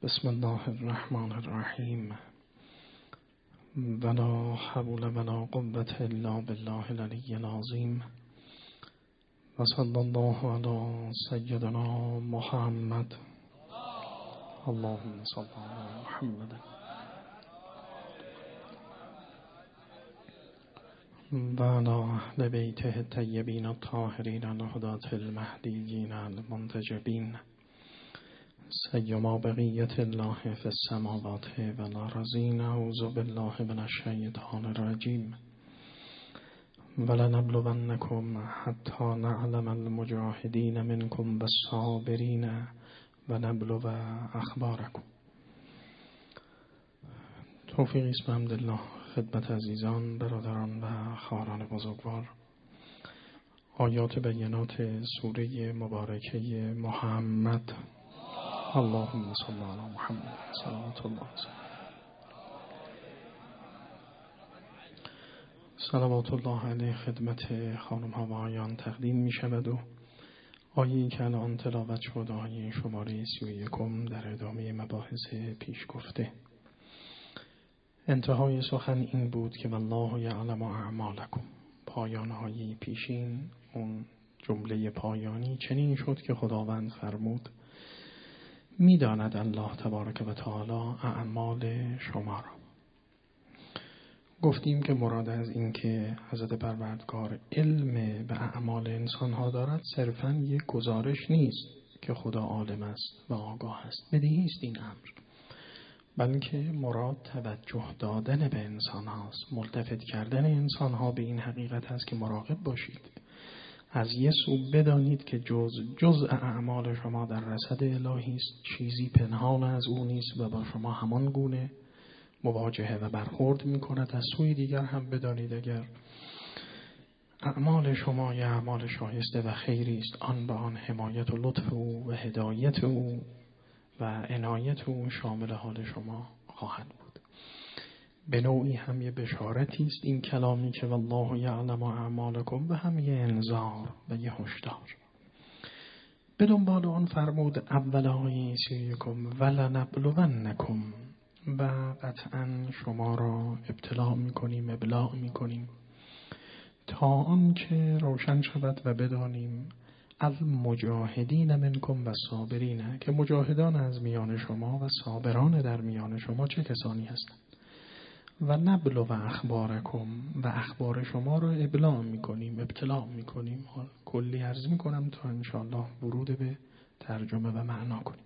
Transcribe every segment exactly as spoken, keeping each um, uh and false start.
بسم الله الرحمن الرحیم. ولا حول ولا قوة الا بالله العلی العظیم. و صلی الله علی سیدنا محمد. اللهم صل علی محمد. و علی اهل بیته الطیبین الطاهرین الهداة المهدیین المنتجبین. سیما بقیت الله فی السماوات و الارضین. اعوذ بالله من الشیطان الرجیم. ولنبلونکم حتی نعلم المجاهدین منکم والصابرین و نبلو اخبارکم. توفیق است به حمدالله خدمت عزیزان، برادران و خواهران بزرگوار. آیات بینات سوره مبارکه محمد. اللهم صل علی محمد صلوات الله صلوات الله علیه خدمت خانم ها و آقایان تقدیم می شود و آیه‌ای که الان تلاوت شد آیه شماره سی و یکم در ادامه مباحث پیش گفته. انتهای سخن این بود که والله یعلم اعمالکم. پایان های پیشین، اون جمله پایانی چنین شد که خداوند فرمود میداند الله تبارک و تعالی اعمال شما را. گفتیم که مراد از این که حضرت پروردگار علم به اعمال انسان ها دارد صرفاً یک گزارش نیست که خدا عالم است و آگاه است، بدیهی است این امر، بلکه مراد توجه دادن به انسان هاست، ملتفت کردن انسان ها به این حقیقت است که مراقب باشید. از یه سو بدانید که جز جزء اعمال شما در رصد الهی است، چیزی پنهان از او نیست و با شما همان گونه مواجهه و برخورد می‌کند. از سوی دیگر هم بدانید اگر اعمال شما یا اعمال شایسته و خیری است، آن به آن حمایت و لطف او و هدایت او و عنایت او شامل حال شما خواهد بود. به نوعی هم یه بشارتی است این کلامی که والله یعلم اعمالکم و هم یه انذار و یه هشدار. به دنبال آن فرمود اول آیه سی و یکم ولنبلونکم، و قطعا شما را ابتلا میکنیم، ابلاغ میکنیم تا آن که روشن شود و بدانیم المجاهدین منکم و صابرین، که مجاهدان از میان شما و صابران در میان شما چه کسانی هستند. و نبلو و اخبارکم، و اخبار شما را ابلاغ میکنیم، ابتلاع میکنیم. کلی عرض میکنم تا انشاءالله ورود به ترجمه و معنا کنیم.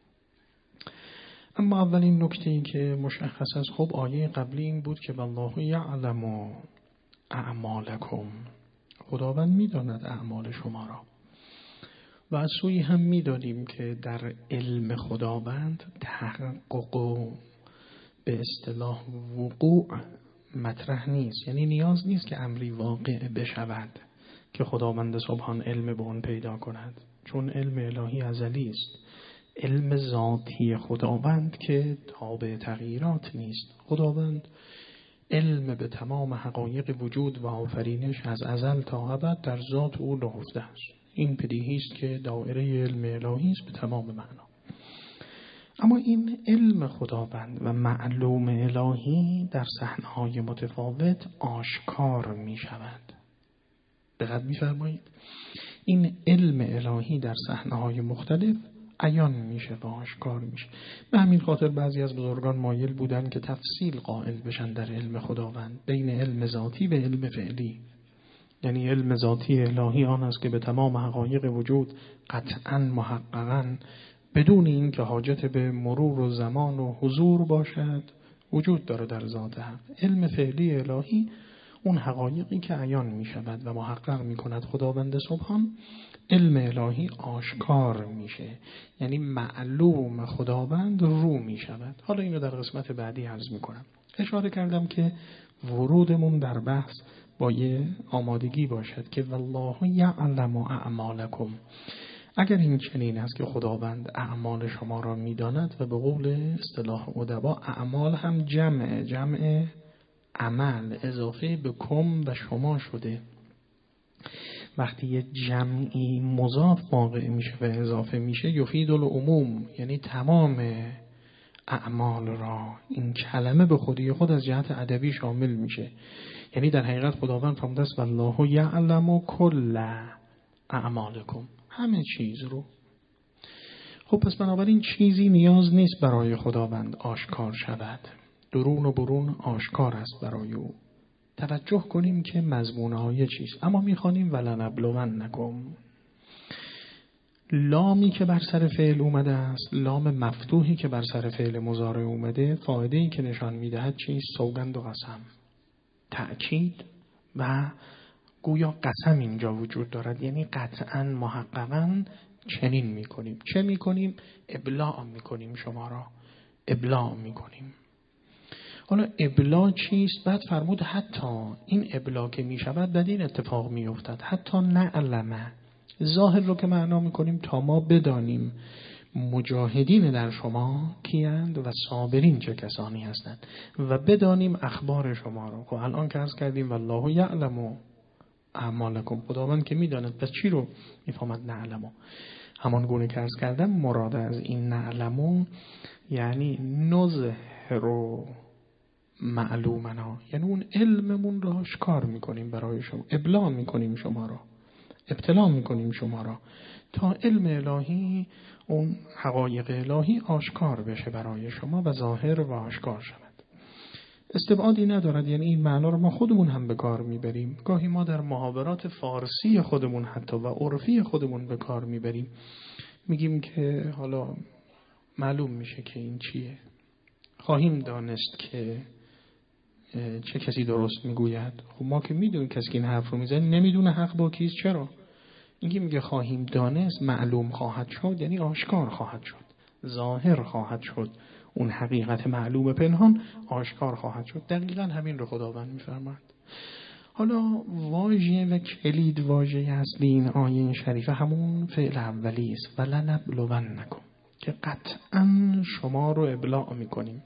اما اولین نکته این که مشخص است، خب آیه قبلی این بود که والله یعلم اعمالکم، خداوند میداند اعمال شما را. و از سوی هم میدانیم که در علم خداوند تحقق و به اصطلاح وقوع مطرح نیست، یعنی نیاز نیست که امری واقع بشود که خداوند سبحان علم به اون پیدا کند، چون علم الهی ازلی است. علم ذاتی خداوند که تابع تغییرات نیست. خداوند علم به تمام حقایق وجود و آفرینش از ازل تا ابد در ذات او نهفته است. این بدیهی است که دایره علم الهی است به تمام معنا. اما این علم خداوند و معلوم الهی در صحنه‌های متفاوت آشکار می شود. دقت می‌فرمایید، این علم الهی در صحنه‌های مختلف عیان میشه و آشکار میشه. به همین خاطر بعضی از بزرگان مایل بودن که تفصیل قائل بشن در علم خداوند بین علم ذاتی و علم فعلی. یعنی علم ذاتی الهی آن است که به تمام حقایق وجود قطعاً محققاً بدون این که حاجت به مرور و زمان و حضور باشد وجود داره در ذات حق. علم فعلی الهی اون حقایقی که عیان می شود و محقق می کند خداوند سبحان، علم الهی آشکار میشه، یعنی معلوم خداوند رو می شود. حالا اینو در قسمت بعدی عرض می کنم. اشاره کردم که ورودمون در بحث با یه آمادگی باشد که والله یعلم اعمالکم. اگر این چنین است که خداوند اعمال شما را میداند و به قول اصطلاح ادبا اعمال هم جمع جمع عمل اضافه به کم و شما شده. وقتی یه جمعی مضاف واقع میشه و اضافه میشه یفید العموم، یعنی تمام اعمال را. این کلمه به خودی خود از جهت ادبی شامل میشه، یعنی در حقیقت خداوند فرموده است والله یعلم کل اعمالکم، همه چیز رو. خب پس بنابراین چیزی نیاز نیست برای خداوند آشکار شود، درون و برون آشکار است برای او. توجه کنیم که مضمون آیه چیست. اما میخوانیم ولنبلونکم، لامی که بر سر فعل اومده است، لام مفتوحی که بر سر فعل مضارع اومده، فایده‌ای که نشان میدهد چیست؟ سوگند و قسم، تأکید و گویا قسم اینجا وجود دارد، یعنی قطعاً محققاً چنین میکنیم. چه میکنیم؟ ابلاغ میکنیم، شما را ابلاغ میکنیم. حالا ابلاغ چیست؟ بعد فرمود حتی این ابلاغ که میشود در این اتفاق میافتد حتی نعلمه، ظاهر رو که معنا میکنیم تا ما بدانیم مجاهدین در شما کیند و صابرین چه کسانی هستند و بدانیم اخبار شما رو. خب الان که عرض کردیم والله یعلم اعمالکم، خداوند که میداند، پس چی رو میفهمد نعلمو؟ همان گونه که عرض کردم مراد از این نعلمو یعنی نظهر معلومنا، یعنی اون علممون رو آشکار میکنیم برای شما، ابلاغ میکنیم شما را، ابتلا میکنیم شما را تا علم الهی، اون حقایق الهی آشکار بشه برای شما و ظاهر و آشکار شود. استبعادی ندارد، یعنی این معنا رو ما خودمون هم به کار میبریم. گاهی ما در محاورات فارسی خودمون حتی و عرفی خودمون به کار میبریم، میگیم که حالا معلوم میشه که این چیه، خواهیم دانست که چه کسی درست میگوید. خب ما که میدونیم کسی که این حرف رو میزنه نمیدونه حق با کیست. چرا؟ اینکه میگه خواهیم دانست، معلوم خواهد شد، یعنی آشکار خواهد شد، ظاهر خواهد شد، اون حقیقت معلوم پنهان آشکار خواهد شد. دقیقاً همین رو خداوند میفرماید. حالا واژه و کلید واژه اصلی این آیه شریفه همون فعل اولی است، ولنبلونکم، که قطعاً شما رو ابلاغ میکنیم.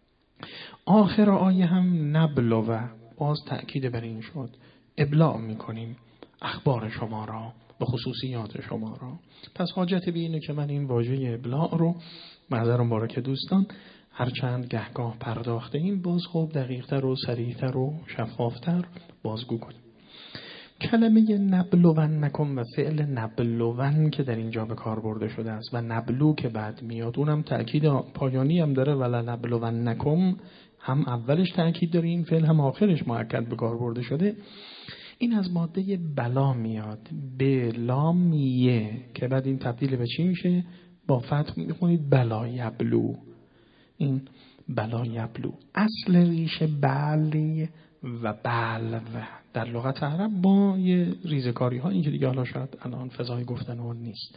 آخر آیه هم نبلوه، باز تأکید بر این شد، ابلاغ میکنیم اخبار شما را و خصوصیات شما را. پس حاجت به اینه که من این واژه ابلاغ رو معذر مبارک دوستان هرچند گهگاه پرداخته این باز خوب دقیق‌تر و صریح‌تر و شفافتر بازگو کنیم. کلمه نبلونکم و فعل نبلون که در اینجا به کار برده شده است و نبلو که بعد میاد، اونم تأکید پایانی هم داره، ولنبلونکم هم اولش تأکید داره این فعل، هم آخرش مؤکد به کار برده شده. این از ماده بلا میاد، به لامیه که بعد این تبدیل به چی میشه؟ با فتح میخونید بلا یبلو. این بلا یبلو اصل ریشه بلی و بل و در لغت عرب با یه ریزکاری ها، این که دیگه حالا شاید الان فضای گفتن اون نیست.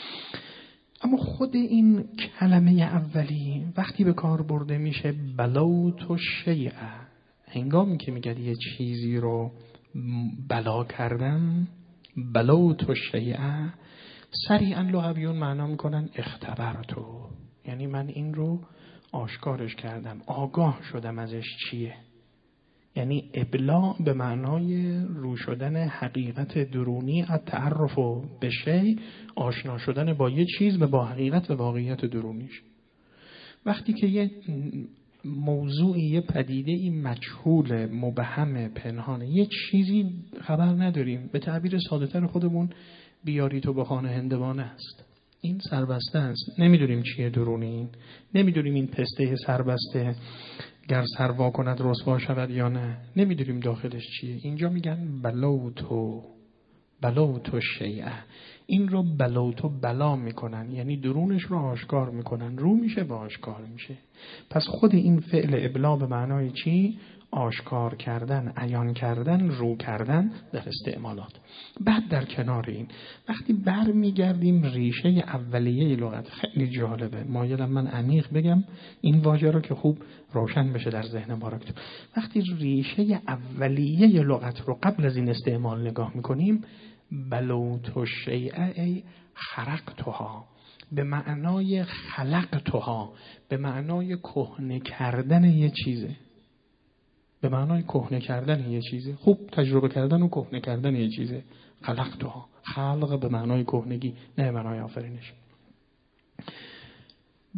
اما خود این کلمه اولی وقتی به کار برده میشه بلوت و شیعه، هنگامی که میگه یه چیزی رو بلا کردن، بلوت و شیعه، سریعا لغویون معنا میکنن اختبرتو، یعنی من این رو آشکارش کردم، آگاه شدم ازش چیه. یعنی ابلاغ به معنای رو شدن حقیقت درونی، التعرف به شیء، آشنا شدن با یه چیز و با حقیقت و واقعیت درونیش. وقتی که یه موضوعی، یه پدیده این مجهول، مبهم، پنهانه، یه چیزی خبر نداریم، به تعبیر ساده‌تر خودمون بیاری تو به خانه هندوانه است، این سربسته است، نمیدونیم چیه درون این، نمیدونیم این پسته سربسته گر سر وا کند رسوا شود یا نه، نمیدونیم داخلش چیه. اینجا میگن بلوتو بلوتو شیعه، این رو بلوتو بلا میکنن، یعنی درونش رو آشکار میکنن، رو میشه به آشکار میشه. پس خود این فعل ابلاغ به معنای چی؟ آشکار کردن، عیان کردن، رو کردن در استعمالات. بعد در کنار این وقتی بر میگردیم ریشه اولیه لغت، خیلی جالبه، مایلم من عمیق بگم این واژه رو که خوب روشن بشه در ذهن ما. وقتی ریشه اولیه لغت رو قبل از این استعمال نگاه میکنیم، بلوت و شیعه ای خرقتها، به معنای خلقتها، به معنای کهنه کردن یه چیزه، به معنای کهنه کردن یه چیزه، خوب تجربه کردن و کهنه کردن یه چیزه. خلقتها، خلق به معنای کهنگی، نه به معنای آفرینش.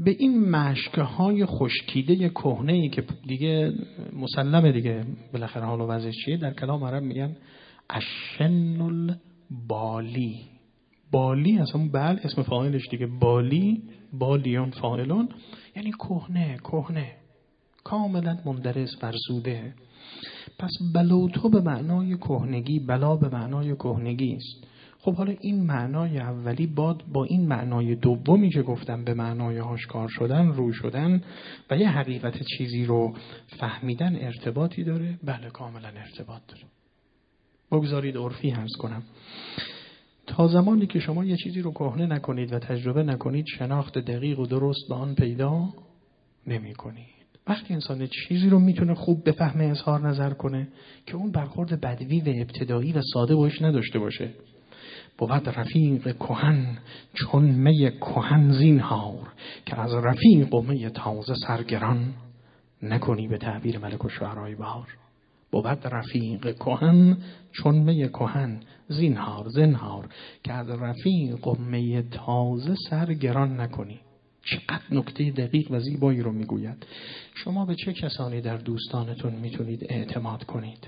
به این مشکهای خشکیده کهنه‌ای که دیگه مسلمه دیگه بالاخره حال و وضعش چیه، در کلام عرب میگن اشن البالی. بالی از همون بل اسم فاعلش دیگه، بالی، بالیون فاعلون، یعنی کهنه کهنه کاملا مندرس فرسوده. پس بلوتو به معنای کهنگی، بلا به معنای کهنگی است. خب حالا این معنای اولی باد با این معنای دومی که گفتم به معنای آشکار شدن، رو شدن و یه حقیقت چیزی رو فهمیدن ارتباطی داره؟ بله کاملا ارتباط داره. بگذارید عرفی عرض کنم. تا زمانی که شما یه چیزی رو کهنه نکنید و تجربه نکنید، شناخت دقیق و درست به آن پیدا نمی کنید. وقتی انسان چیزی رو میتونه خوب بفهمه، اظهار نظر کنه، که اون برخورد بدوی و ابتدایی و ساده باش نداشته باشه. بود رفیق کهن چون می کهن زینهار، که از رفیق و می تازه سرگران نکنی، به تعبیر ملک الشعرای بهار. بود رفیق کهن چون می کهن زینهار، زنهار که از رفیق و می تازه سرگران نکنی. چقدر نکته دقیق و زیبایی رو میگوید. شما به چه کسانی در دوستانتون میتونید اعتماد کنید؟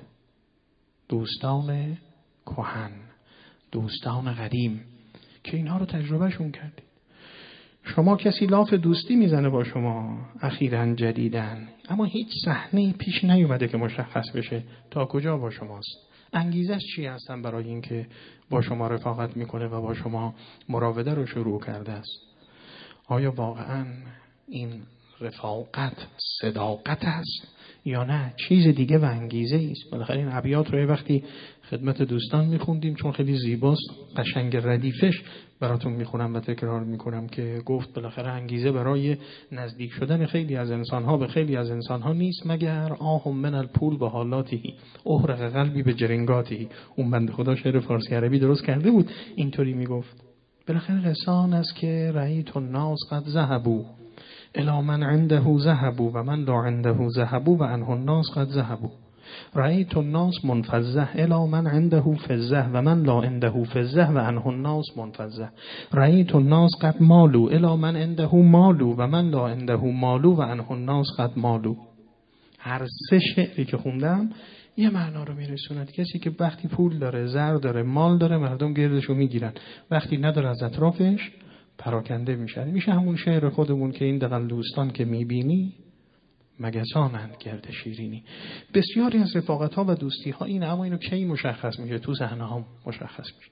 دوستان کهن، دوستان قدیم که اینها رو تجربهشون کردید. شما کسی لاف دوستی میزنه با شما اخیراً جدیداً، اما هیچ صحنه‌ای پیش نیومده که مشخص بشه تا کجا با شماست، انگیزش چی هستن برای اینکه با شما رفاقت میکنه و با شما مراوده رو شروع کرده است. آیا واقعاً این رفاقت صداقت است یا نه چیز دیگه و انگیزه است؟ بالاخره این ابیات رو وقتی خدمت دوستان میخوندیم، چون خیلی زیباست، قشنگ ردیفش براتون میخونم و تکرار میکنم که گفت بالاخره انگیزه برای نزدیک شدن خیلی از انسانها به خیلی از انسانها نیست مگر آهم من الپول به حالاتی احرق قلبی به جرنگاتی. اون بنده خدا شعر فارسی عربی درست کرده بود، اینطوری میگفت بالاخره قصان است که رأیت الناس قد ذهبوا الی من عنده ذهبوا و من لا عنده ذهبوا و عنه الناس قد ذهبوا. رأیت الناس منفزه الی من عنده فزه و من لا عنده فزه و عنه الناس منفزه. رأیت الناس قد مالوا الی من عنده مالوا و من لا عنده مالوا و عنه الناس قد مالوا. هر سه شعری که خوندم یه معنا رو میرسوند. کسی که وقتی پول داره، زر داره، مال داره، مردم گردشو میگیرن، وقتی نداره از اطرافش پراکنده میشن. میشه همون شعر خودمون که این دقل دوستان که میبینی مگسانند گرد شیرینی. بسیاری از رفاقت ها و دوستی ها این، اما اینو کی مشخص میشه؟ تو ذهن ها مشخص میشه.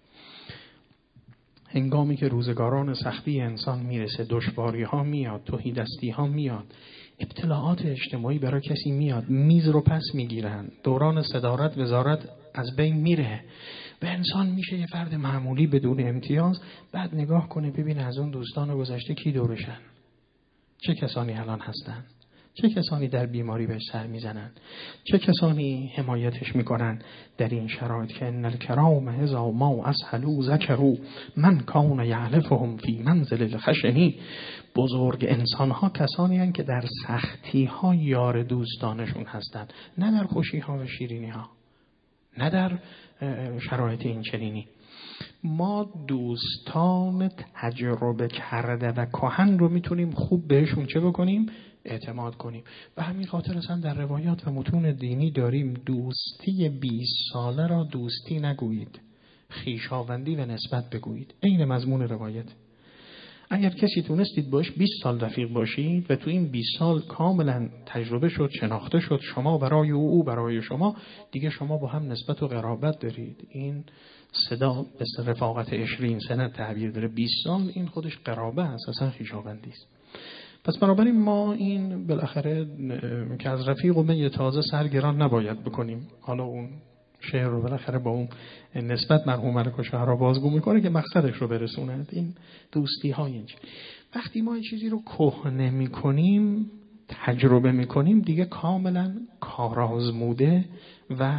هنگامی که روزگاران سختی انسان میرسه، دشواری ها میاد، تهیدستی ها میاد، ابتلاعات اجتماعی برای کسی میاد، میز رو پس میگیرن، دوران صدارت وزارت از بین میره و انسان میشه یه فرد معمولی بدون امتیاز. بعد نگاه کنه ببینه از اون دوستان گذشته کی دورشن، چه کسانی الان هستن، چه کسانی در بیماری بهش سر میزنن، چه کسانی حمایتش میکنن در این شرایط که ان الکرام اذا ما اسهلوا ذکروا من کان یعلفهم فی منزل الخشنی. بزرگ انسان ها کسانی هستند که در سختی ها یار دوستانشون هستند، نه در خوشی ها و شیرینی ها، نه در شرایط این چنینی. ما دوستان تجربه کرده و کهن رو میتونیم خوب بهشون چه بکنیم؟ اعتماد کنیم. به همین خاطر اصلا در روایات و متون دینی داریم دوستی بیست ساله را دوستی نگویید، خویشاوندی و نسبت بگویید. این مضمون روایت. اگر کسی تونستید باش بیست سال رفیق باشید و تو این بیست سال کاملا تجربه شد، شناخته شد، شما برای او، او برای شما، دیگه شما با هم نسبت و قرابت دارید. این صدا به رفاقت عشرین سنه تعبیر داره. بیست سال این خودش قرابه هست، اصلا خویشاوندی است. پس بنابراین ما این بالاخره که از رفیق و می تازه سرگران نباید بکنیم. حالا اون شعر رو بالاخره با اون نسبت مرحوم ملک الشعرا بازگو میکنه که مقصدش رو برسوند. این دوستی های اینج وقتی ما این چیزی رو کهنه میکنیم، تجربه میکنیم، دیگه کاملا کارآزموده و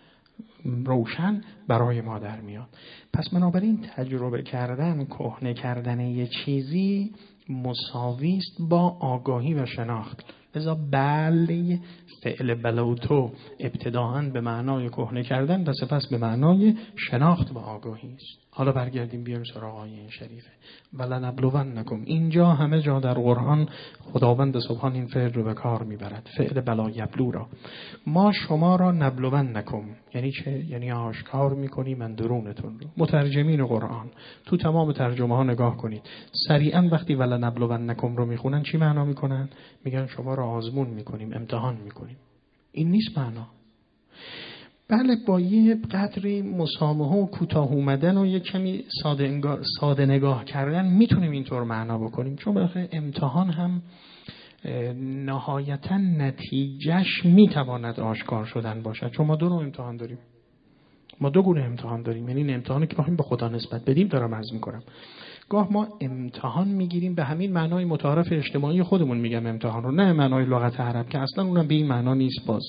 روشن برای ما در میاد. پس بنابراین تجربه کردن، کهنه کردن یه چیزی مساوی است با آگاهی و شناخت. لذا بله فعل بلوتو ابتداءً به معنای کهنه کردن و سپس به معنای شناخت و آگاهی است. حالا برگردیم بیاریم سراغ آیه این شریفه. ولنبلونکم. اینجا همه جا در قرآن خداوند سبحان این فعل رو به کار میبرد، فعل بلا یبلو را. ما شما را نبلونکم یعنی چه؟ یعنی آشکار میکنیم اندرونتون رو. مترجمین قرآن تو تمام ترجمه ها نگاه کنید، سریعا وقتی ولنبلونکم رو میخونن چی معنا میکنن؟ میگن شما را آزمون میکنیم، امتحان میکنیم. این نیست معنا. بله با یه قدری مسامحه و کوتاه اومدن و یه کمی ساده, ساده نگاه کردن میتونیم اینطور معنا بکنیم، چون بالاخره امتحان هم نهایتا نتیجهش میتواند آشکار شدن باشد. چون ما دو نوع امتحان داریم، ما دو گونه امتحان داریم. یعنی این امتحانی که بخوایم به خدا نسبت بدیم دارم عرض میکنم. گاه ما امتحان میگیریم به همین معنای متعارف اجتماعی خودمون، میگم امتحان رو، نه معنای لغت عرب که اصلا اونم به این معنا نیست. باز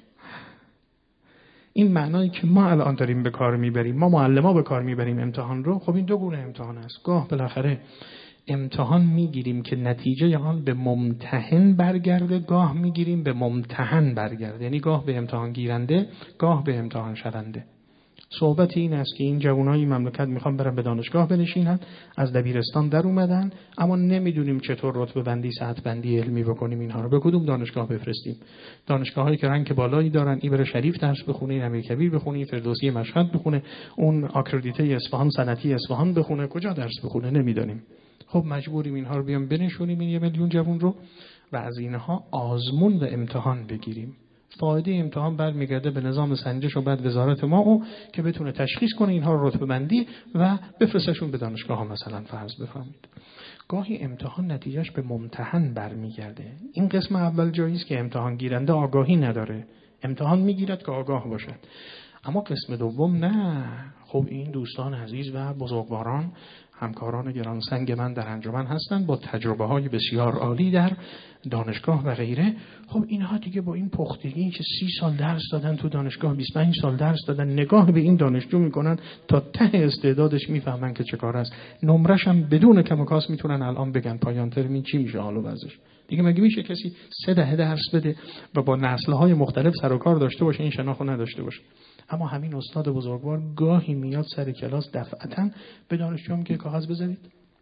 این معنایی که ما الان داریم به کار میبریم، ما معلما به کار میبریم امتحان رو، خب این دو گونه امتحان است. گاه بالاخره امتحان میگیریم که نتیجه آن به ممتحن برگرده، گاه میگیریم به ممتحن برگرده، یعنی گاه به امتحان گیرنده، گاه به امتحان شونده. صحبت این است که این جوانای مملکت میخوان برن به دانشگاه بنشینن، از دبیرستان در اومدن، اما نمیدونیم چطور رتبه بندی، سطح بندی علمی بکنیم، اینها رو به کدوم دانشگاه بفرستیم. دانشگاهایی که رنگ بالایی دارن، این بره شریف درس بخونه، این امیرکبیر بخونه، این فردوسی مشهد بخونه، اون آکردیته اصفهان صنعتی اصفهان بخونه، کجا درس بخونه نمیدونیم. خب مجبوریم اینها رو بیام بنشونیم این یه میلیون جوان رو و از اینها آزمون و امتحان بگیریم. فایده امتحان برمیگرده به نظام سنجش و بعد وزارت ما او که بتونه تشخیص کنه اینها رو رتبه بندی و بفرستشون به دانشگاه ها مثلا فرض بفهمید. گاهی امتحان نتیجهش به ممتحن برمیگرده. این قسم اول جایی است که امتحان گیرنده آگاهی نداره، امتحان میگیرد که آگاه باشد. اما قسم دوم نه. خب این دوستان عزیز و بزرگواران، همکاران گرانسنگ من در انجمن هستند با تجربه های بسیار عالی در دانشگاه و غیره. خب اینها دیگه با این پختگی که سی سال درس دادن تو دانشگاه، بیست و پنج سال درس دادن، نگاه به این دانشجو میکنن تا ته استعدادش، میفهمن که چه کار است. نمرش هم بدون کم و کاس میتونن الان بگن پایان ترمین چی میشه حال و وضعش. دیگه مگه میشه کسی سه دهه درس بده و با نسل‌های مختلف سر و کار داشته باشه این شناخت نداشته باشه؟ اما همین استاد بزرگوار گاهی میاد سر کلاس دفعتاً به دانشجوام که کاغذ بذارید،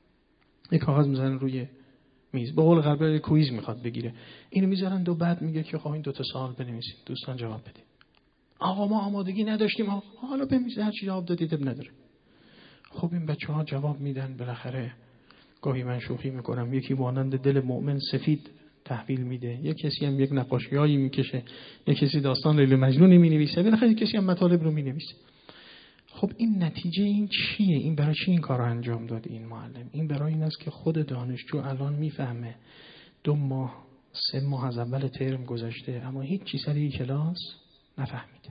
یک کاغذ میذارن روی میز، به قول غربی کویز میخواد بگیره، اینو میذارن و بعد میگه که خب این دو تا سوال بنویسید، دوستان جواب بدید. آقا ما آمادگی نداشتیم، حالا بنویسید، هر چی جواب دادید اب نداره. خب این بچه‌ها جواب میدن، بالاخره گاهی من شوخی میکنم یکی مانند دل مؤمن سفید تحویل میده، یک کسی هم یک نقاشیایی میکشه، یک کسی داستان لیلی مجنونی مینویسه، بالاخره یک کسی هم مطالب رو مینویسه. خب این نتیجه این چیه؟ این برای چی این کار رو انجام داد این معلم؟ این برای این است که خود دانشجو الان میفهمه دو ماه سه ماه از اول ترم گذشته اما هیچ چیز سر کلاس نفهمیده.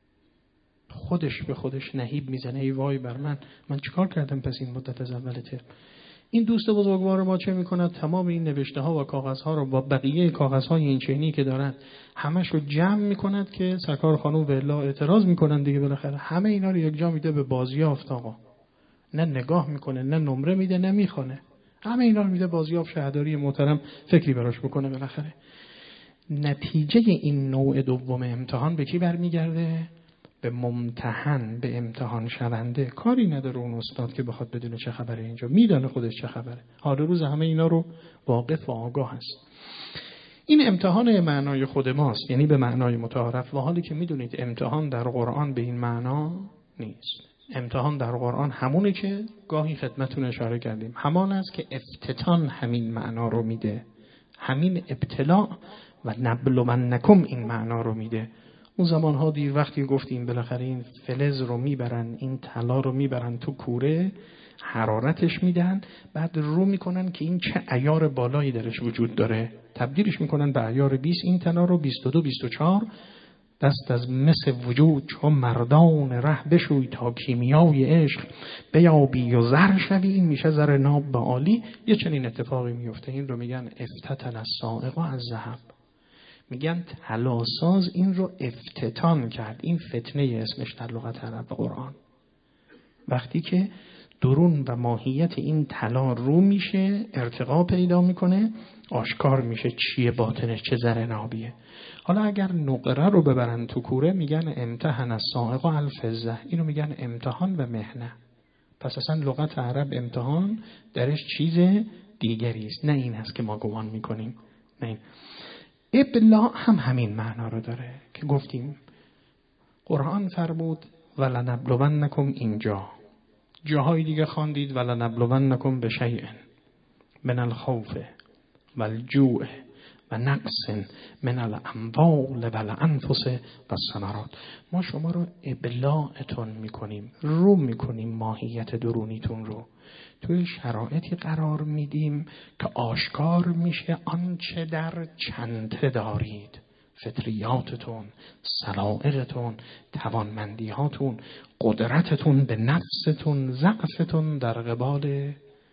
خودش به خودش نهیب میزنه ای وای بر من، من چیکار کردم پس این مدت از اول ترم. این دوست بزرگوار ما چه میکنه؟ تمام این نوشته ها و کاغذ ها رو با بقیه کاغذ های این چینی که دارن همش رو جمع میکند که سرکار خانم به الا اعتراض میکنن دیگه، بالاخره همه اینا رو یک جا میده به بازیافت. آقا نه نگاه میکنه، نه نمره میده، نه میخونه، همه اینا رو میده بازیافت. شهرداری محترم فکری براش بکنه. بالاخره نتیجه این نوع دوم امتحان به کی برمیگرده؟ به ممتحن، به امتحان شونده. کاری نداره اون استاد که بخواد بدونه چه خبره، اینجا میدونه خودش چه خبره، حال روز همه اینا رو واقف و آگاه هست. این امتحان معنای خود ماست، یعنی به معنای متعارف، و حالی که میدونید امتحان در قرآن به این معنا نیست. امتحان در قرآن همونه که گاهی خدمتتون اشاره کردیم، همان است که افتتان همین معنا رو میده، همین ابتلاء و نبلونکم این معنا رو میده. اون زمانها دیر وقتی گفتیم بالاخره این فلز رو میبرن، این طلا رو میبرن تو کوره، حرارتش میدن، بعد رو میکنن که این چه عیار بالایی درش وجود داره، تبدیلش میکنن به عیار بیست. این طلا رو بیست و دو بیست و چهار دست از مس وجود چون مردان ره بشوی تا کیمیای عشق بیابی و زر شوی. این میشه زر ناب به عالی. یه چنین اتفاقی میفته. این رو میگن افتتن الصاعقه از ذهب. میگن طلاساز این رو افتتان کرد. این فتنه اسمش در لغت عرب و قرآن. وقتی که درون و ماهیت این طلا رو میشه، ارتقا پیدا میکنه، آشکار میشه چیه باطنش، چه زر نابیه. حالا اگر نقره رو ببرن تو کوره میگن امتحن السائق الفضه، اینو میگن امتحان و مهنه. پس اصلا لغت عرب امتحان درش چیز دیگری است، نه این هست که ما گمان میکنیم. نه این. ابلاع هم همین معنا رو داره که گفتیم قرآن فرمود ولنبلونکم، اینجا جاهای دیگه خواندید ولنبلونکم بشیء من الخوف والجوع و نقص من الاموال والانفس والثمرات. ما شما رو ابلاعتون میکنیم، رو میکنیم ماهیت درونیتون رو، توی شرایطی قرار میدیم که آشکار میشه آنچه در چنته دارید، فطریاتتون، سلائقتون، توانمندیهاتون، قدرتتون به نفستون، ضعفتون در قبال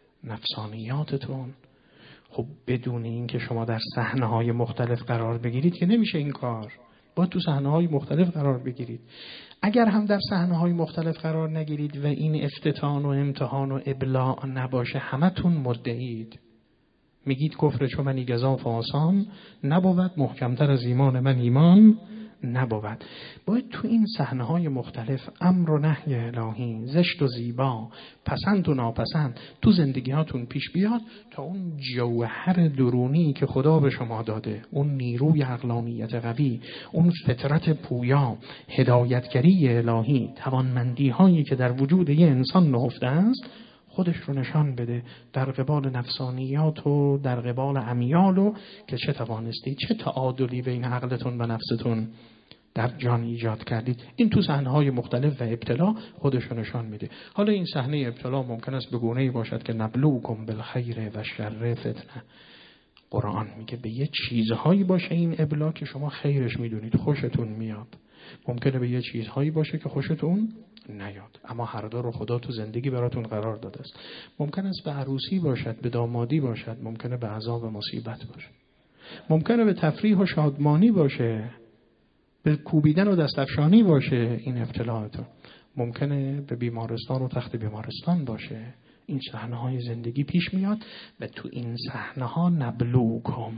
نفسانیاتتون. خب بدون این که شما در صحنه‌های مختلف قرار بگیرید که نمیشه این کار، باید تو صحنه‌های مختلف قرار بگیرید. اگر هم در صحنه‌های مختلف قرار نگیرید و این افتتان و امتحان و ابلاع نباشه، همتون مدعید، میگید کفر چو منی گزاف آسان نبود، محکمتر از ایمان من ایمان نبود. باید تو این صحنه‌های مختلف امر و نهی الهی، زشت و زیبا، پسند و ناپسند تو زندگیاتون پیش بیاد تا اون جوهر درونی که خدا به شما داده، اون نیروی عقلانیت قوی، اون فطرت پویا، هدایتگری الهی، توانمندی هایی که در وجود یه انسان نهفته است خودش رو نشان بده در قبال نفسانیات و در قبال امیال و که چه توانستی، چه تعادلی بین عقلتون و نفستون در جان ایجاد کردید. این تو صحنه‌های مختلف و ابتلا خودش رو نشان میده. حالا این صحنه ابتلا ممکن است به گونه‌ای باشد که نبلوکم بالخیر و شر فتنه. قرآن میگه به یه چیزهایی باشه این ابلا که شما خیرش میدونید، خوشتون میاد. ممکنه به یه چیزهایی باشه که خوشتون نیاد، اما هر دو رو خدا تو زندگی براتون قرار داده است. ممکن است به عروسی باشد، به دامادی باشد، ممکنه به عذاب و مصیبت باشه، ممکنه به تفریح و شادمانی باشه، به کوبیدن و دستفشانی باشه این ابتلاعتون، ممکنه به بیمارستان و تخت بیمارستان باشه. این صحنه‌های زندگی پیش میاد و تو این صحنه‌ها نبلوکم،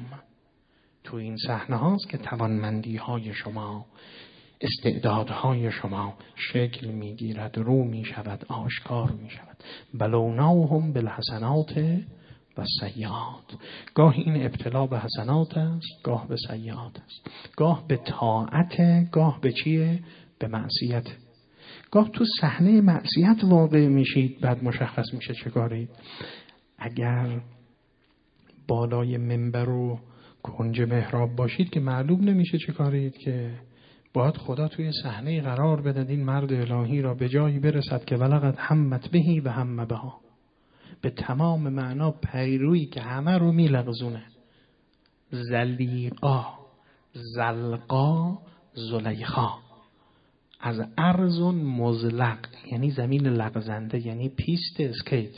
تو این صحنه‌هاست که توانمندی‌های شما، استعدادهای شما شکل میگیرد، رو میشود، آشکار میشود. بلوناهم بالحسنات و سیئات. گاه این ابتلا به حسنات است، گاه به سیئات است، گاه به طاعت، گاه به چیه؟ به معصیت. گاه تو صحنه معصیت واقع میشید، بعد مشخص میشه چه کارید. اگر بالای منبر و کنج محراب باشید که معلوم نمیشه چه کارید، که باید خدا توی صحنه قرار بدهد این مرد الهی را به جایی برسد که ولقد همت بهی و هم بها، به تمام معنا پیرویی که همه رو میلغزونه. زلیقا، زلقا، زلیخا، از ارض مزلق یعنی زمین لغزنده، یعنی پیست اسکیت.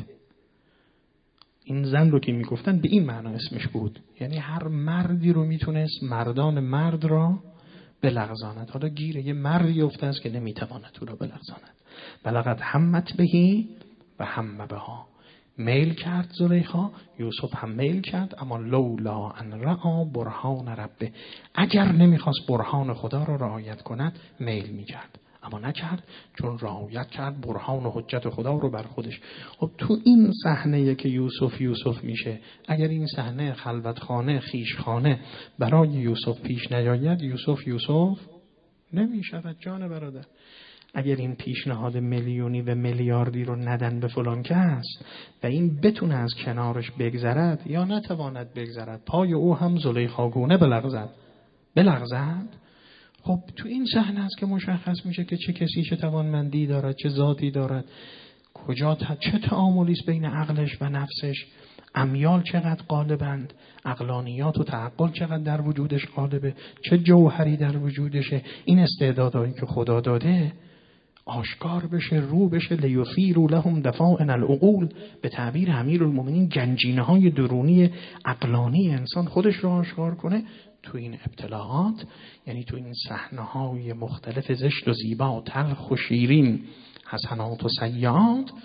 این زن رو که میگفتن به این معنا اسمش بود، یعنی هر مردی رو میتونست مردان مرد را بلغزاند. حالا گیر یه مردی افته است که نمیتواند او را بلغزاند. بلغت همت بهی و هم بها، میل کرد زلیخا، یوسف هم میل کرد، اما لولا ان رعا برهان ربه، اگر نمیخواست برهان خدا را رعایت کند میل میکرد، اما نکرد، چون رعایت کرد برهان و حجت خدا رو بر خودش. خب تو این صحنه که یوسف یوسف میشه، اگر این صحنه خلوتخانه، خیشخانه برای یوسف پیش نیاید، یوسف یوسف نمیشود جان برادر. اگر این پیشنهاد میلیونی و میلیاردی رو ندن به فلان کس و این بتونه از کنارش بگذرد یا نتواند بگذرد، پای او هم زلیخاگونه بلغزد بلغزد خب تو این صحنه است که مشخص میشه که چه کسی چه توانمندی دارد، چه ذاتی دارد، کجا تا چه تعاملی است بین عقلش و نفسش، امیال چقدر غالبند، عقلانیات و تعقل چقدر در وجودش غالبه، چه جوهری در وجودشه. این استعدادهایی که خدا داده آشکار بشه، رو بشه. لیثیروا لهم دفائن العقول، به تعبیر امیرالمومنین گنجینه های درونی عقلانی انسان خودش رو آشکار کنه تو این ابتلاعات، یعنی تو این صحنه های مختلف زشت و زیبا، تلخ و شیرین، حسنات و سیئات.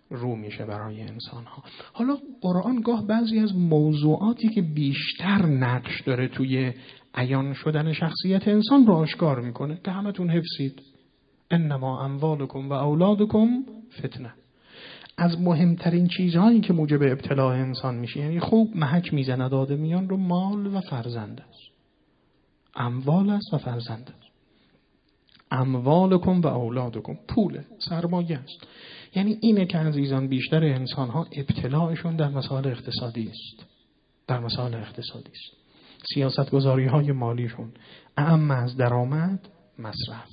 رو میشه برای انسان ها. حالا قرآن گاه بعضی از موضوعاتی که بیشتر نقش داره توی عیان شدن شخصیت انسان رو آشکار میکنه که همتون حفظید. انما اموالکم و اولادکم فتنه. از مهمترین چیزهایی که موجب ابتلاع انسان میشه، یعنی خوب محک میزند آدمیان رو، مال و فرزند است. اموال است و فرزند است. اموالکم و اولادکم، پول، سرمایه است. یعنی اینه که عزیزان بیشتر انسان ها ابتلاعشون در مسائل اقتصادی است. در مسائل اقتصادی است. سیاست گذاری های مالیشون اعم از درآمد مصرف.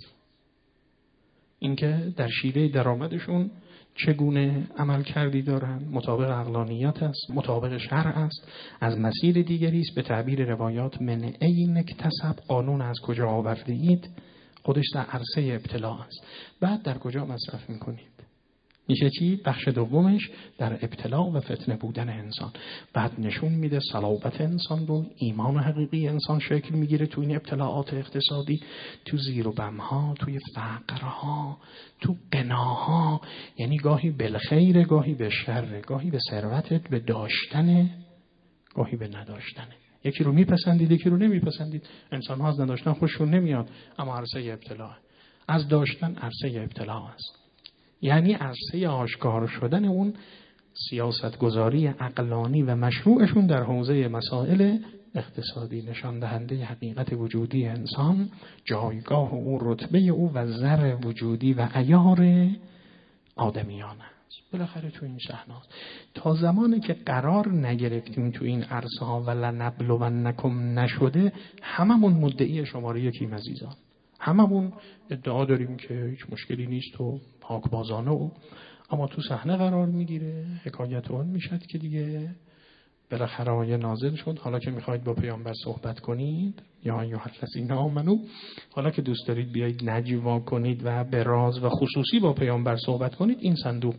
اینکه در شیوه درآمدشون چگونه عمل کردی دارن، مطابق عقلانیت است، مطابق شرع است، از مسیر دیگری است. به تعبیر روایات من این اکتسب، قانون از کجا آورده اید، خودش در عرصه ابتلاع است. بعد در کجا مصرف میکنید میشه چی؟ بخش دومش در ابتلاع و فتنه بودن انسان. بعد نشون میده صلابت انسان رو، ایمان حقیقی انسان شکل میگیره تو این ابتلاعات اقتصادی، تو زیر و بمها، توی فقرها، تو قناها. یعنی گاهی بالخیر، گاهی به شر، گاهی به ثروتت، به داشتن، گاهی به نداشتن. یکی رو میپسندید، یکی رو نمیپسندید. انسان ها از نداشتن خوششون نمیاد، اما عرصه ابتلاع. از داشتن عرصه ابتلاع است. یعنی عرصه آشکار شدن اون سیاست گذاری عقلانی و مشروعشون در حوزه مسائل اقتصادی، نشان دهنده حقیقت وجودی انسان، جایگاه او، رتبه او و زر وجودی و عیار آدمیان است. بالاخره تو این صحنه تا زمانی که قرار نگرفتیم تو این عرصه ها و لنبلونکم نشده، هممون مدعی شماره یکیم عزیزان. هممون ادعا داریم که هیچ مشکلی نیست و پاکبازانه و، اما تو صحنه قرار میگیره، حکایت اون میشد که دیگه بالاخره آیه نازل شد. حالا که میخواید با پیامبر صحبت کنید، یا ایها الذین آمنو، حالا که دوست دارید بیایید نجوا کنید و به راز و خصوصی با پیامبر صحبت کنید، این صندوق،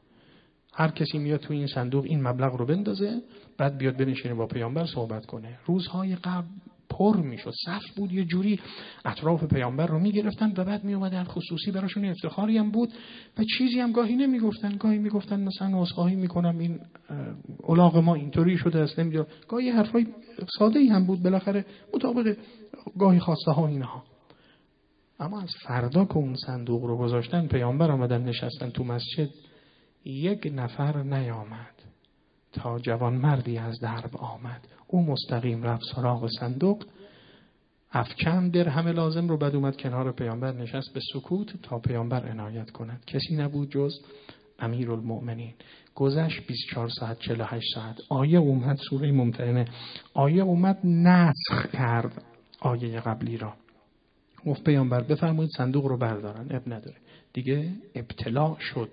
هر کسی میاد تو این صندوق این مبلغ رو بندازه، بعد بیاد بنشینه با پیامبر صحبت کنه. روزهای قبل پر میشد، صف بود، یه جوری اطراف پیامبر رو میگرفتن و بعد میومدن خصوصی، براشون افتخاری هم بود و چیزی هم گاهی نمیگفتن. گاهی میگفتن مثلا عذرخواهی میکنم این الاغ ما اینطوری شده است، نمیدونم. گاهی حرفای ساده ای هم بود، بالاخره مطابق گاهی خواسته ها اینها. اما از فردا که اون صندوق رو گذاشتن، پیامبر آمدن نشستن تو مسجد، یک نفر نیامد تا جوان مردی از درب آمد. او مستقیم رفت سراغ صندوق، افکن درهم لازم رو، بعد اومد کنار پیامبر نشست به سکوت تا پیامبر عنایت کند. کسی نبود جز امیرالمؤمنین. گذشت بیست و چهار ساعت، چهل و هشت ساعت، آیه اومد، سوره ممتحنه، آیه اومد نسخ کرد آیه قبلی را. گفت پیامبر بفرمایید صندوق رو بردارن، اب نداره دیگه. ابتلاع شد،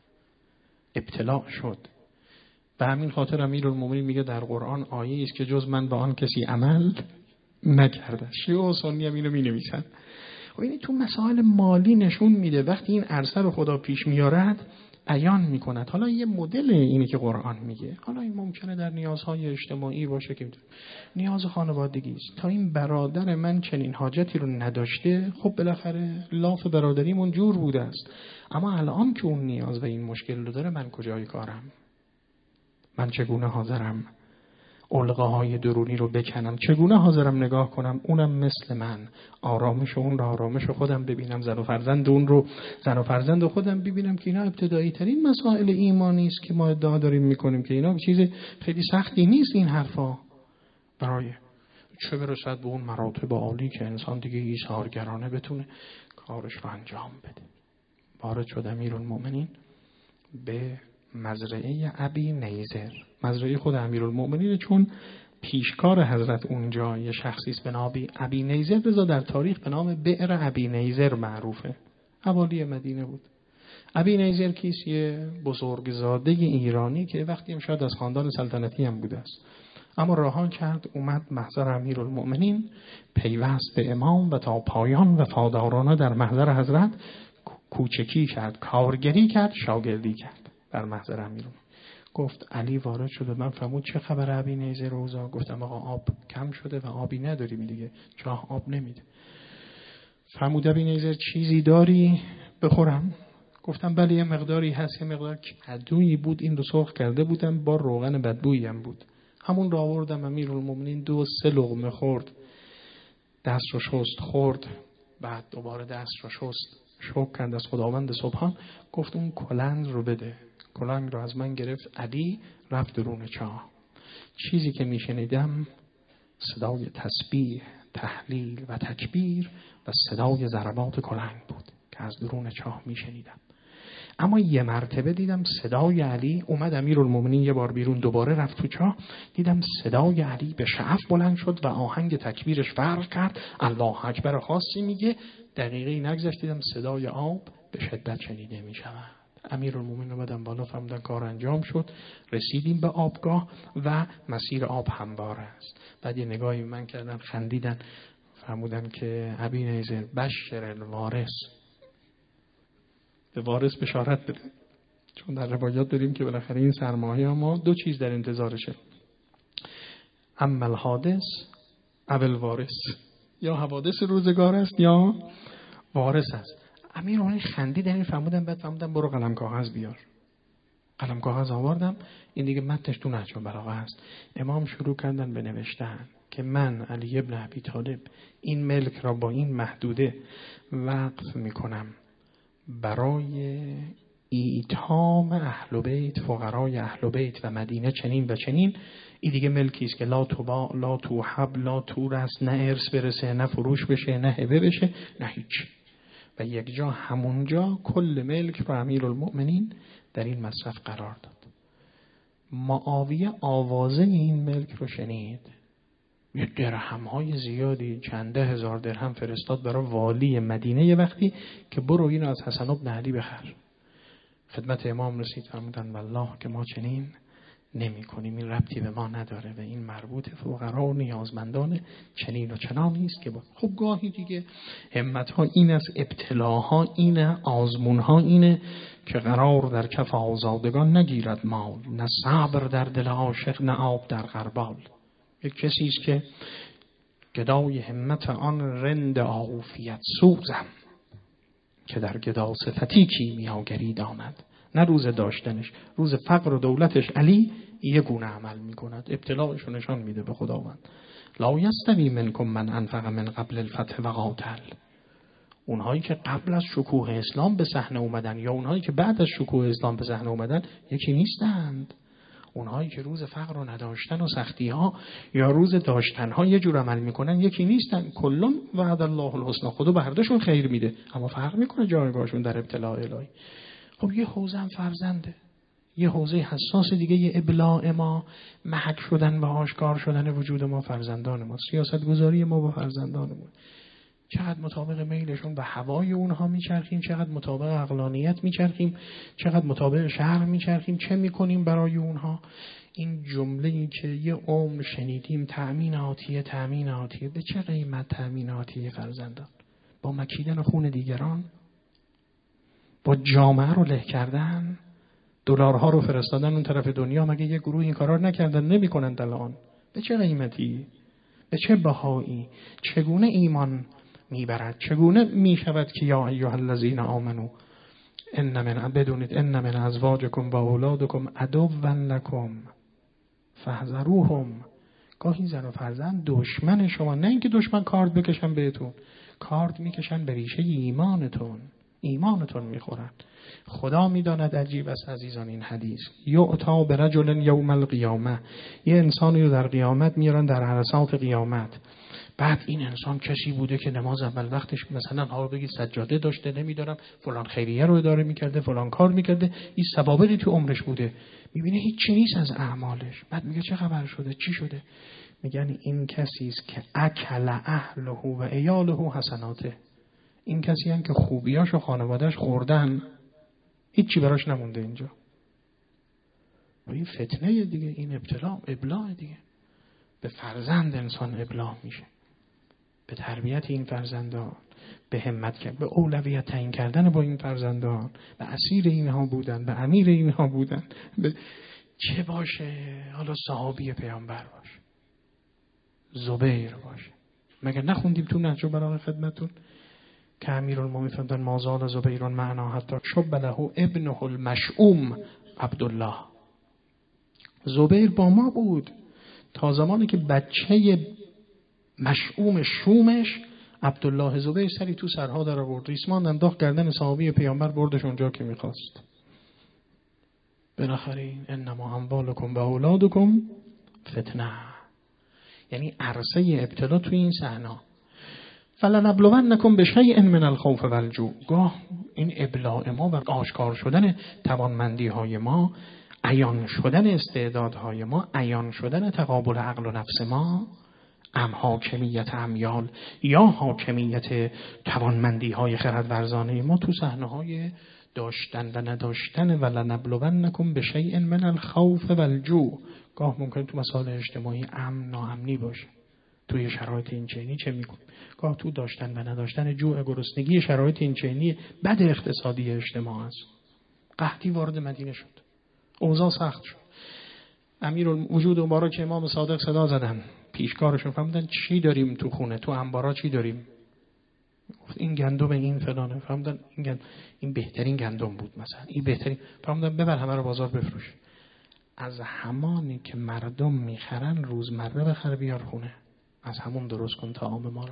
ابتلاع شد. به همین خاطر امیرالمومنین میگه در قرآن آیه است که جز من و آن کسی عمل نکرده. شیعه و سنی هم اینو مینویسن. و این تو مسائل مالی نشون میده وقتی این عرصه رو خدا پیش میارد عیان میکند. حالا یه مدل اینی که قرآن میگه، حالا این ممکنه در نیازهای اجتماعی باشه که نیاز خانوادگی است. تا این برادر من چنین حاجتی رو نداشته، خب بالاخره لاف برادریمون جور بوده است. اما الان که اون نیاز و این مشکل رو داره، من کجای کارم؟ من چگونه حاضرم علقه‌های درونی رو بکنم؟ چگونه حاضرم نگاه کنم اونم مثل من، آرامش اون رو آرامش خودم ببینم، زن و فرزند اون رو زن و فرزند خودم ببینم که اینا ابتدایی ترین مسائل ایمانی است که ما ادعا داریم میکنیم که اینا چیز خیلی سختی نیست. این حرفا برای چه برسد به اون مراتب عالی که انسان دیگه ایثارگرانه بتونه کارش رو انجام بده. وارد شد امیرالمؤمنین به مزرعه ابی نیزر، مزرعه خود امیرالمؤمنین، چون پیشکار حضرت اونجا یه شخصی است به نام ابی نیزر، رضا در تاریخ به نام بئر ابی نیزر معروفه، حوالی مدینه بود. ابی نیزر کیست؟ یه بزرگزاده ایرانی که وقتی هم شاید از خاندان سلطنتی هم بوده است، اما رها کرد اومد محضر امیرالمؤمنین، پیوست به امام و تا پایان وفادارانه در محضر حضرت کوچکی کرد، کارگری کرد، شاگردی کرد در محضر امیرون. گفت علی وارد شده، من فرمود چه خبر ابی نیزر روزا؟ گفتم آقا آب کم شده و آبی نداریم دیگه، چاه آب نمیده. فرمود ابی نیزر چیزی داری بخورم؟ گفتم بله یه مقداری هست، یه مقدار کدویی بود، این رو سرخ کرده بودم با روغن بدبویی هم بود. همون رو آوردم امیرالمومنین دو سه لقمه خورد، دست رو شست خورد، بعد دوباره دست رو شست شکر کرد از خداوند سبحان. گفت اون کلنگ رو بده. کلنگ رو از من گرفت، علی رفت درون چاه. چیزی که میشنیدم صدای تسبیح، تهلیل و تکبیر و صدای ضربات کلنگ بود که از درون چاه میشنیدم. اما یه مرتبه دیدم صدای علی اومد، امیرالمومنین یه بار بیرون دوباره رفت تو چاه، دیدم صدای علی به شعف بلند شد و آهنگ تکبیرش فرق کرد، الله اکبر خاصی میگه. دقیقه‌ای نگذشت دیدم صدای آب به شدت شنیده میشود. امیرالمومنین اومدن بالا، فهمیدن کار انجام شد، رسیدیم به آبگاه و مسیر آب هموار است. بعد یه نگاهی من کردن، خندیدن، فرمودن که ابی نیزر بشر الوارث، به وارث بشارت بده، چون در روایات داریم که بالاخره این سرمایه ما دو چیز در انتظارشه، اما الحادث اول وارث، یا حوادث روزگار است یا وارث است. امیر اون خندیدن، این فرمودن، بعد فرمودن برو قلم کاغذ بیار. قلم کاغذ آوردم، این دیگه متنش تو نهج البلاغه است. امام شروع کردن به نوشتن که من علی ابن ابی طالب این ملک را با این محدوده وقف میکنم برای ایتام اهل بیت، فقرای اهل بیت و مدینه چنین و چنین. این دیگه ملکی است که لا توبا لا توحب لا تورث، نه ارث برسه، نه فروش بشه، نه هبه بشه، نه هیچ. و یک جا همونجا کل ملک رو امیرالمؤمنین در این مصرف قرار داد. معاویه آوازه این ملک رو شنید، یه درهم‌های زیادی، چنده هزار درهم فرستاد برای والی مدینه یه وقتی که برو اینو از حسن بن علی بخر. خدمت امام رسید، فرمودن والله که ما چنین نمی کنیم، این ربطی به ما نداره و این مربوط فقرا و نیازمندان چنین و چنانی است که با خب گاهی دیگه همت ها این است، ابتلاها اینه، آزمون ها اینه که قرار در کف آزادگان نگیرد مال، نه صبر در دل عاشق، نه آب در غربال. یک کسی است که گدای همت آن رند عافیت سوزم، که در گدا صفتی کیمیاگری آمد. نه روز داشتنش، روز فقر و دولتش علی یه گونه عمل می کند. ابتلاعشو نشان میده به خداوند. لا یستوی منکم من انفق من قبل الفتح و قاتل. اونهایی که قبل از شکوه اسلام به صحنه اومدن یا اونهایی که بعد از شکوه اسلام به صحنه اومدن یکی نیستند. اونهایی که روز فقر و نداشتن و سختی ها یا روز داشتن ها یه جور عمل میکنن یکی نیستن. کلون وعد الله الحسنی، خدا به هر دوشون خیر میده، اما فرق میکنه جایگاهشون در ابتلاء الهی. خب یه حوزه هم فرزنده، یه حوزه حساس دیگه، یه ابلاع ما، محک شدن و آشکار شدن وجود ما فرزندان ما، سیاست گذاری ما با فرزندانمون، چقدر مطابق میلشون و هوای اونها میچرخیم، چقدر مطابق عقلانیت میچرخیم، چقدر مطابق شرع میچرخیم، چه میکنیم برای اونها. این جمله‌ای که یه عمر شنیدیم، تأمین آتیه تأمین آتیه، به چه قیمت تأمین آتیه فرزندان؟ با مکیدن خون دیگران، با جامعه رو له کردن، دلارها رو فرستادن اون طرف دنیا. مگه یه گروه این کارا نکردن؟ نمی‌کنن الان. به چه قیمتی؟ به چه بهایی؟ چگونه ایمان میبرد؟ چگونه میشود که یا ایها الذین آمنو ان من بدونید ان من ازواجکم و اولادکم عدوا لکم فاحذروهم. گاهی زن و فرزند دشمن شما، نه اینکه دشمن کارد بکشن بهتون، کارد میکشن به ریشه ایمانتون، ایمانتون میخورن. خدا میداند عجیب است عزیزان این حدیث. یعطا برجل یوم القیامه، یه انسانی رو در قیامت میارن، در عرصات قیامت. بعد این انسان کسی بوده که نماز اول وقتش مثلا ها بگید سجاده داشته، نمیدارم فلان خیریه رو اداره میکرده، فلان کار میکرده، این سوابقی تو عمرش بوده، میبینه هیچ چی نیست از اعمالش. بعد میگه چه خبر شده، چی شده؟ میگن این کسی است که اکل اهله و عیاله حسناته. این کسی هم که خوبیاش و خانوادهش خوردن، هیچی براش نمونده اینجا. و این فتنه دیگه، این ابتلا، ابلاع دیگه. به فرزند انسان ابلاع میشه، به تربیت این فرزندان، به همت کرد، به اولویت تعیین کردن با این فرزندان، به اسیر اینها بودن، به امیر اینها بودن، به چه باشه؟ حالا صحابی پیامبر باشه، زبیر باشه. مگر نخوندیم تو نهج البلاغه خدمتون که امیرالمومنین فرمودن ما زال زبیر معنا حتی شب له ابنه المشؤوم عبدالله. زبیر با ما بود تا زمانی که بچه مشؤوم شومش عبدالله زبیر سری تو سرها در آورد، ریسمان انداخت گردن صحابی پیامبر، بردش اونجا که میخواست. بالاخره انما اموالکم و اولادکم فتنه، یعنی عرصه ابتلا توی این صحنه. فلنبلونکم بشیء من الخوف والجوع، گاه این ابلاع ما و آشکار شدن توانمندی های ما، عیان شدن استعدادهای ما، عیان شدن تقابل عقل و نفس ما، ام حاکمیت امیال یا حاکمیت توانمندی های خردورزانه ما تو صحنه های داشتن و نداشتن. ولنبلونکم بشیء من الخوف والجوع، گاه ممکنه تو مسائل اجتماعی امن ناامنی باشه. توی شرایط این چنینی چه میکنیم؟ گاه تو داشتن و نداشتن، جوع، گرسنگی، شرایط این چنینی بد اقتصادی اجتماع است. قحطی وارد مدینه شد، اوضاع سخت شد. امیرالوجود مبارک امام صادق صدا زدن، پیشکارشون فهمیدن چی داریم تو خونه، تو انبارا چی داریم؟ گفت این گندم، این فلانه. فهمیدن این گندم این بهترین گندم بود، مثلا این بهترین. فهمیدن ببر همه رو بازار بفروش. از همانی که مردم میخرن روزمره بخر بیار خونه، از همون درست کن طعام ما رو.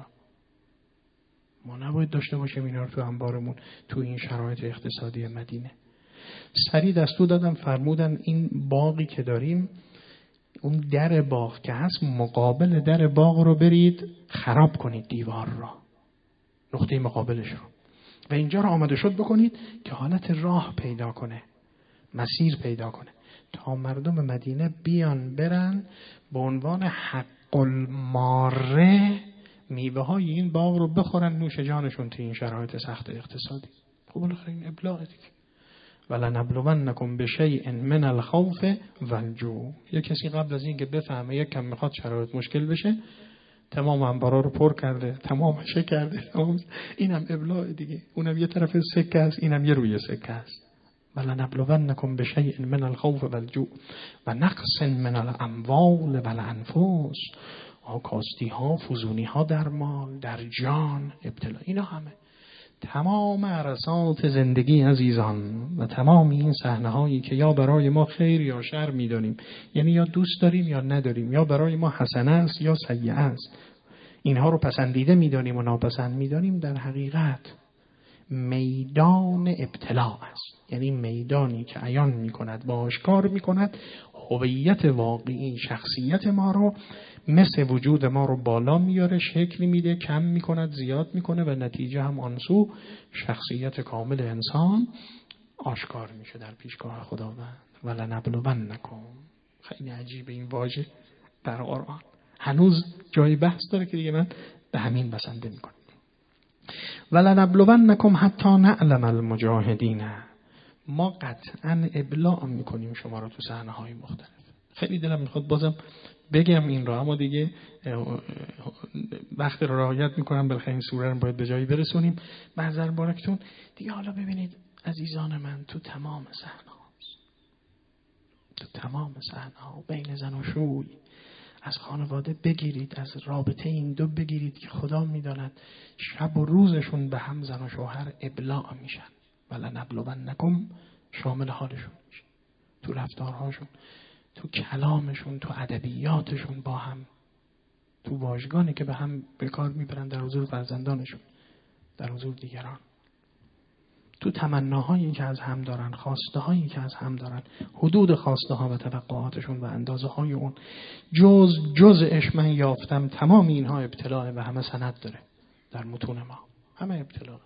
ما نباید داشته باشیم اینا رو تو انبارمون تو این شرایط اقتصادی مدینه. سریع دستور دادم، فرمودن این باقی که داریم، اون در باغ که هست مقابل در باغ رو برید خراب کنید، دیوار رو، نقطه مقابلش رو، و اینجا رو آماده شد بکنید که حالت راه پیدا کنه، مسیر پیدا کنه، تا مردم مدینه بیان برن به عنوان حق الماره میوه های این باغ رو بخورن، نوش جانشون تو این شرایط سخت اقتصادی. خب بالاخره این ابلاغ دیگه. ولنبلونکم بشیء من الخوف والجوع. یه کسی قبل از این که بفهمه یک کم میخواد شرایط مشکل بشه، تمام انبارا رو پر کرده، تمامش کرده، تمام. اینم ابلاغ دیگه، اونم یه طرف سکه است، اینم یه روی سکه است. ولنبلونکم بشیء من الخوف والجوع و نقص من الاموال والانفس، آکاستی ها، فزونی ها در مال، در جان، ابتلا. اینا همه تمام عرصات زندگی عزیزان و تمام این صحنه هایی که یا برای ما خیر یا شر میدانیم، یعنی یا دوست داریم یا نداریم، یا برای ما حسنه است یا سیئه است، اینها رو پسندیده میدانیم و ناپسند میدانیم، در حقیقت میدان ابتلا است. یعنی میدانی که عیان میکند و آشکار میکند هویت واقعی شخصیت ما رو، مثل وجود ما رو بالا میاره، شکل میده، کم میکند، زیاد میکنه، و نتیجه هم آنسو شخصیت کامل انسان آشکار میشه در پیشگاه خداوند. ولنبلونکم، خیلی عجیبه این واژه در قرآن، هنوز جای بحث داره که دیگه من به همین بسنده میکنم. ولنبلونکم حتی نعلم المجاهدین، ما قطعا ابلاغ میکنیم شما رو تو صحنه های مختلف. خیلی دلم میخواد بازم بگم این رو، اما دیگه وقت رو رعایت میکنم، بالاخره این سوره رو باید به جایی برسونیم. معذر بارکتون دیگه. حالا ببینید عزیزان من، تو تمام صحنه ها، تو تمام صحنه ها بین زن و شوی، از خانواده بگیرید، از رابطه این دو بگیرید که خدا میداند شب و روزشون به هم زن و شوهر ابلاغ میشن. ولنبلونکم شامل حالشون میشه، تو رفتارهاشون، تو کلامشون، تو ادبیاتشون با هم، تو واژگانی که به هم به کار میبرن در حضور فرزندانشون، در حضور دیگران، تو تمناهایی که از هم دارن، خواسته هایی که از هم دارن، حدود خواسته ها و توقعاتشون و اندازه های اون. جز جزش من یافتم تمام اینها ابتلاء و همه سند داره در متون ما، همه ابتلاء.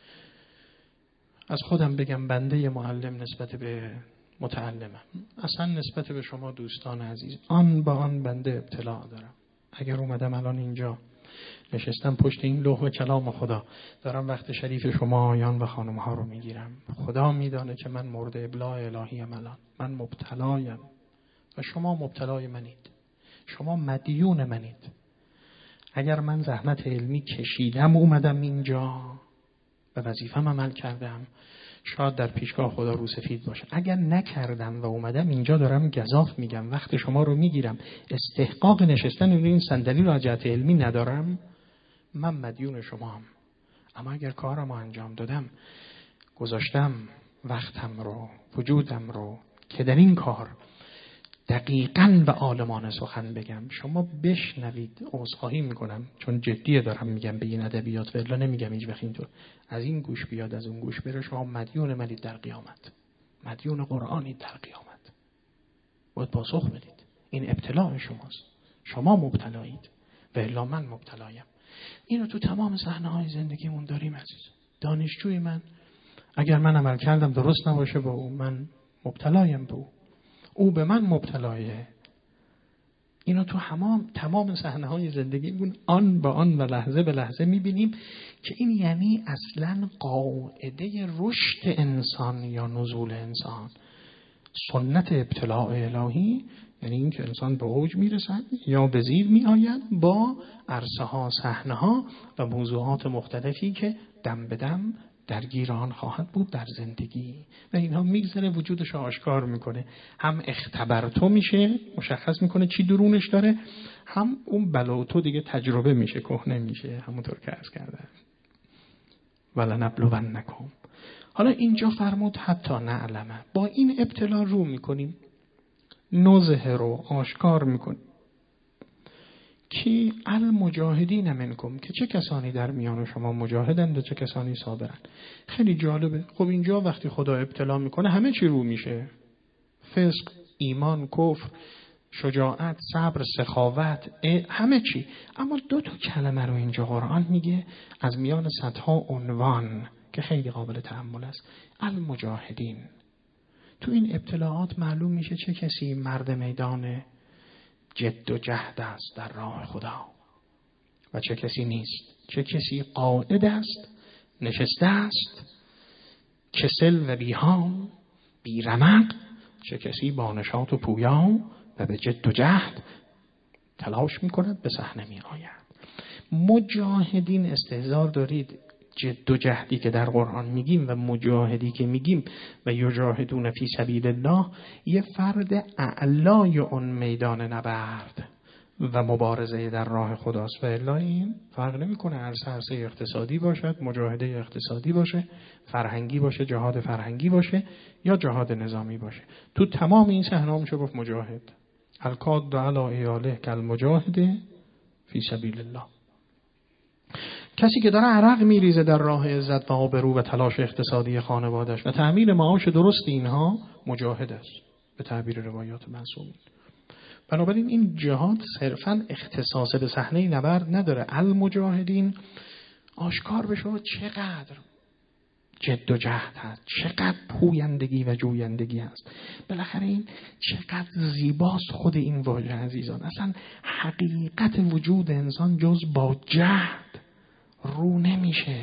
از خودم بگم بنده معلم نسبت به متعلمم، اصلا نسبت به شما دوستان عزیز، آن با آن بنده ابتلاء دارم. اگر اومدم الان اینجا نشستم پشت این لوح کلام خدا، دارم وقت شریف شما آیان و خانم ها رو میگیرم، خدا میدانه که من مورد ابلاء الهی ام الان، من مبتلایم و شما مبتلای منید، شما مدیون منید. اگر من زحمت علمی کشیدم اومدم اینجا و وظیفه‌م عمل کردم، شاید در پیشگاه خدا رو سفید باشه. اگر نکردم و اومدم اینجا دارم گزاف میگم، وقت شما رو میگیرم، استحقاق نشستن روی این صندلی رو از جهت علمی ندارم، من مدیون شما هم. اما اگر کارم انجام دادم، گذاشتم وقتم رو، وجودم رو که در این کار دقیقاً و عالمانه سخن بگم، شما بشنوید. عذرخواهی میکنم چون جدیه دارم میگم به این ادبیات، و الا نمیگم هیچ وقت اینطور از این گوش بیاد از اون گوش بره. شما مدیون منید در قیامت، مدیون قرآنید در قیامت، باید پاسخ بدید. این ابتلاع شماست، شما مبتلایید و الا من مبتلایم. اینو تو تمام صحنه‌های زندگیمون داریم عزیز. دانشجوی من اگر من عمل کردم درست نباشه با او، من مبتلایم به او، او به من مبتلایه. اینو تو تمام تمام صحنه‌های زندگیمون آن به آن و لحظه به لحظه می‌بینیم که این یعنی اصلاً قاعده رشد انسان یا نزول انسان، سنت ابتلاع الهی، یعنی این که انسان به اوج میرسد یا به زیر میآید با عرصه ها، صحنه ها و موضوعات مختلفی که دم به دم درگیر آن خواهد بود در زندگی و اینها میگذره وجودش رو آشکار میکنه. هم اختبرتو میشه، مشخص میکنه چی درونش داره، هم اون بلاوتو دیگه تجربه میشه، کهنه میشه، همونطور که عرض کردم ولنبلونکم. حالا اینجا فرمود حتی نعلمه، با این ابتلا رو میکنیم، نزه رو آشکار میکنیم که المجاهدین منکم، که چه کسانی در میان شما مجاهدند و چه کسانی صابرند. خیلی جالبه. خب اینجا وقتی خدا ابتلا میکنه همه چی رو میشه، فسق، ایمان، کفر، شجاعت، صبر، سخاوت، همه چی. اما دو تا کلمه رو اینجا قرآن میگه از میان صدها عنوان که خیلی قابل تأمل است. المجاهدین. تو این ابتلاعات معلوم میشه چه کسی مرد میدان جد و جهد است در راه خدا و چه کسی نیست، چه کسی قاعد است، نشسته است، کسل و بیهام، بیرمق، چه کسی با نشاط و پویا و به جد و جهد تلاش میکند به صحنه میآید. مجاهدین استحضار دارید جد و جهدی که در قرآن میگیم و مجاهدی که میگیم و یجاهدون فی سبیل الله یه فرد اعلای اون میدان نبرد و مبارزه در راه خداست و الا این فرق نمیکنه عرصه عرصه اقتصادی باشد، مجاهده اقتصادی باشه، فرهنگی باشه، جهاد فرهنگی باشه یا جهاد نظامی باشه. تو تمام این صحنه‌ها میشه گفت مجاهد. الکاد علی ایاله کالمجاهد فی سبیل الله. کسی که داره عرق میریزه در راه عزت و آبرو و تلاش اقتصادی خانوادش و تأمین معاش درست اینها مجاهد است به تعبیر روایات معصومین. بنابراین این جهاد صرفاً اختصاص به صحنه نبرد نداره. المجاهدین آشکار بشه چقدر جد و جهد هست، چقدر پویندگی و جویندگی هست. بالاخره این چقدر زیباست خود این واژه عزیزان. اصلا حقیقت وجود انسان جز با جهد رو نمیشه.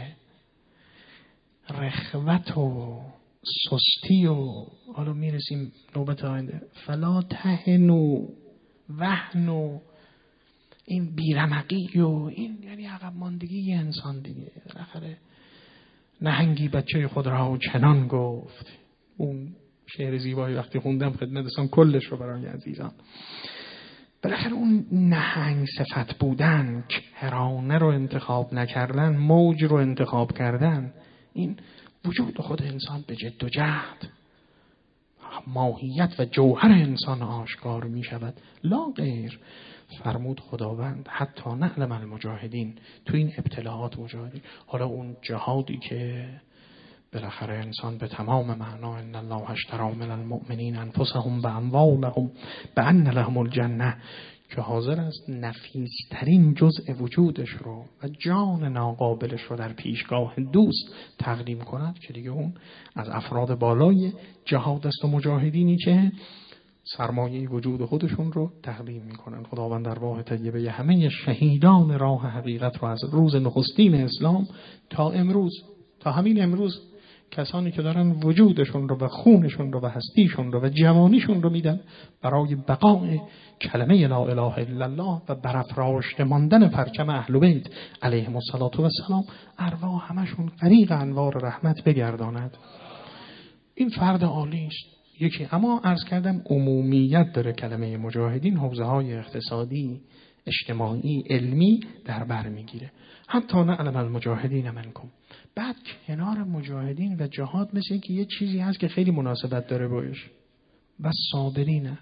رخوت و سستی و حالا میرسیم نوبت آینده فلا تهنو وهنو، این بیرمقی و این یعنی عقب ماندگی انسان دیگه. بالاخره نهنگی بچه خود را چنان گفت، اون شعر زیبایی وقتی خوندم خدمتتون کلش رو برای عزیزان. بالاخره اون نهنگ صفت بودن، کرانه رو انتخاب نکردن، موج رو انتخاب کردن، این وجود خود انسان به جد و جهد ماهیت و جوهر انسان آشکار می شود. لا غیر. فرمود خداوند حتی نعلم المجاهدین، تو این ابتلاعات مجاهدین. حالا اون جهادی که بالاخره انسان به تمام معنا ان الله اشتری من المؤمنین انفسهم باموالهم بان لهم الجنه، که حاضر است نفیس‌ترین جزء وجودش رو و جان ناقابلش رو در پیشگاه دوست تقدیم کند، که دیگه اون از افراد بالای جهاد است و مجاهدینی که سرمایه وجود خودشون رو تقدیم میکنن. خداوند ارواح طیبه همه شهیدان راه حقیقت رو از روز نخستین اسلام تا امروز، تا همین امروز، کسانی که دارن وجودشون رو و خونشون رو و هستیشون رو و جوانیشون رو میدن برای بقای کلمه لا اله الا الله و برافراشت ماندن پرچم اهل بیت علیهم السلام، ارواح همشون غریق انوار رحمت بگرداند. این فرد عالی است. یکی اما عرض کردم عمومیت داره کلمه مجاهدین، حوزه های اقتصادی، اجتماعی علمی در بر میگیره. حتی نعلم المجاهدین منکم. بعد کنار مجاهدین و جهاد مثل که یه چیزی هست که خیلی مناسبت داره باش و صابرینه.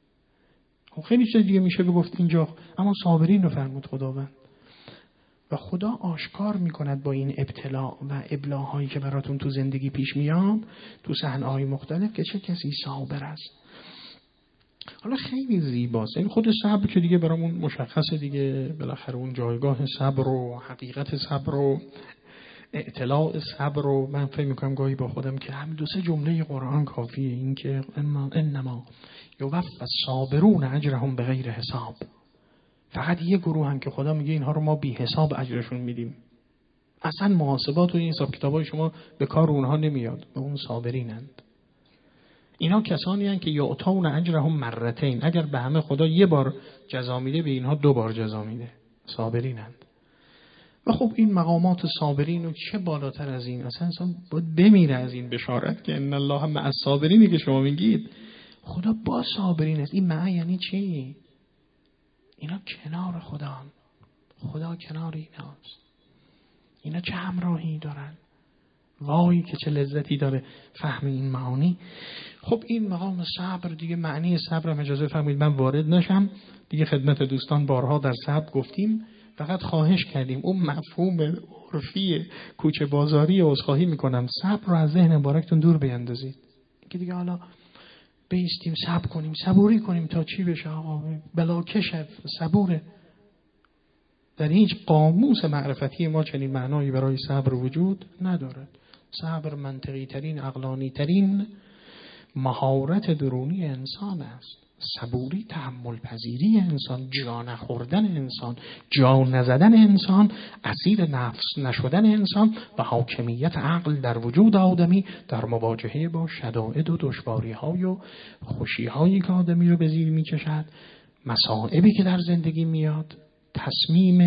خب خیلی چیز دیگه میشه بگفت اینجا، اما صابرین رو فرمود خداوند. و خدا آشکار میکند با این ابتلا و ابلاهایی که براتون تو زندگی پیش میاد تو صحنه‌های مختلف که چه کسی صابر است. حالا خیلی زیباست، این خود صبر که دیگه برامون مشخصه دیگه، بالاخره اون جایگاه صبر و حقیقت صبر و اطلاع صبر رو من فکر میکنم گاهی با خودم که همین دو سه جمله قرآن کافیه. این که انما یوفی الصابرون اجرهم بغیر حساب. فقط یه گروه هم که خدا میگه اینها رو ما بی حساب اجرشون میدیم، اصلا محاسبات و این حساب کتابای شما به کار اونها نمیاد، به اون صابرینند. اینا کسانی هستند که یعطون اجرهم مرتین، اگر به همه خدا یه بار جزا میده به اینها دو بار جزا میده، صابرینند. و خب این مقامات صابرین و چه بالاتر از این، اصلا انسان باید بمیره از این بشارت که ان الله مع الصابرینی که شما میگید خدا با صابرین است. این معنی یعنی چی؟ اینا کنار خدا، خدا کنار ایناست. اینا چه همراهی دارن، وای که چه لذتی داره فهم این معانی. خب این مقام صبر دیگه، معنی صبر هم اجازه فرمایید من وارد نشم دیگه، خدمت دوستان بارها در صبر گفتیم، فقط خواهش کردیم اون مفهوم عرفی کوچه بازاری عذرخواهی میکنم صبر رو از ذهن مبارکتون دور بیندازید که دیگه حالا بیستیم صبر کنیم صبوری کنیم تا چی بشه آقا، بلاکشه صبوره. در هیچ قاموس معرفتی ما چنین معنایی برای صبر وجود ندارد. صبر منطقی ترین عقلانی ترین مهارت درونی انسان است. صبوری تحمل پذیری انسان، جا نخوردن انسان، جا نزدن انسان، اسیر نفس نشدن انسان و حاکمیت عقل در وجود آدمی در مواجهه با شدائد و دشواری‌های و خوشی‌هایی که آدمی رو به زیر می‌کشد، مصائبی که در زندگی میاد، تصمیم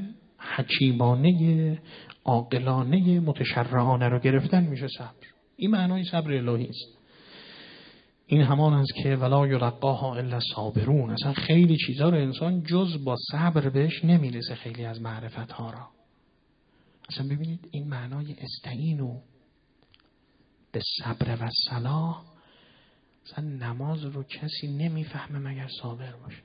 حکیمانه عاقلانه متشرعانه رو گرفتن میشه صبر. این معنای صبر الهی است. این همان است که ولا یلقاها الا الصابرون. اصلا خیلی چیزا رو انسان جز با صبر بهش نمیرسه، خیلی از معرفت ها را. اصلا ببینید این معنای استعینوا به صبر و صلاح، اصلا نماز رو کسی نمیفهمه مگر صابر باشه.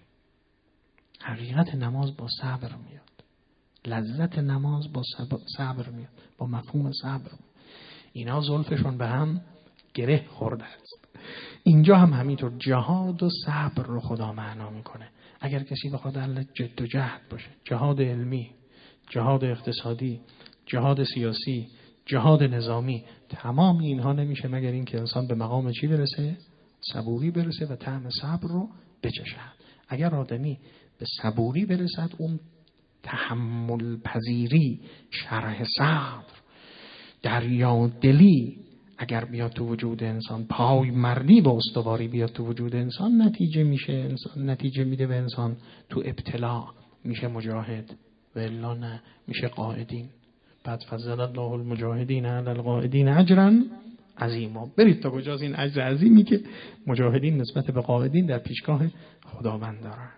حقیقت نماز با صبر میاد، لذت نماز با صبر میاد، با مفهوم صبر. اینا زلفشون به هم گره خورده است. اینجا هم همینطور جهاد و صبر رو خدا معنا میکنه. اگر کسی بخواد اهل جد و جهد باشه، جهاد علمی، جهاد اقتصادی، جهاد سیاسی، جهاد نظامی، تمام اینها نمیشه مگر این که انسان به مقام چی برسه؟ صبوری برسه و طعم صبر رو بچشد. اگر آدمی به صبوری برسد، اون تحمل پذیری، شرح صبر، دریا دلی اگر بیاد تو وجود انسان، پای مردی با استواری بیاد تو وجود انسان، نتیجه میشه انسان نتیجه میده به انسان تو ابتلا میشه مجاهد و الا نه میشه قائدین. بعد فضل الله المجاهدین علی القائدین اجرا عظیما. برید تا کجاست این اجر عظیمی که مجاهدین نسبت به قائدین در پیشگاه خداوند دارن.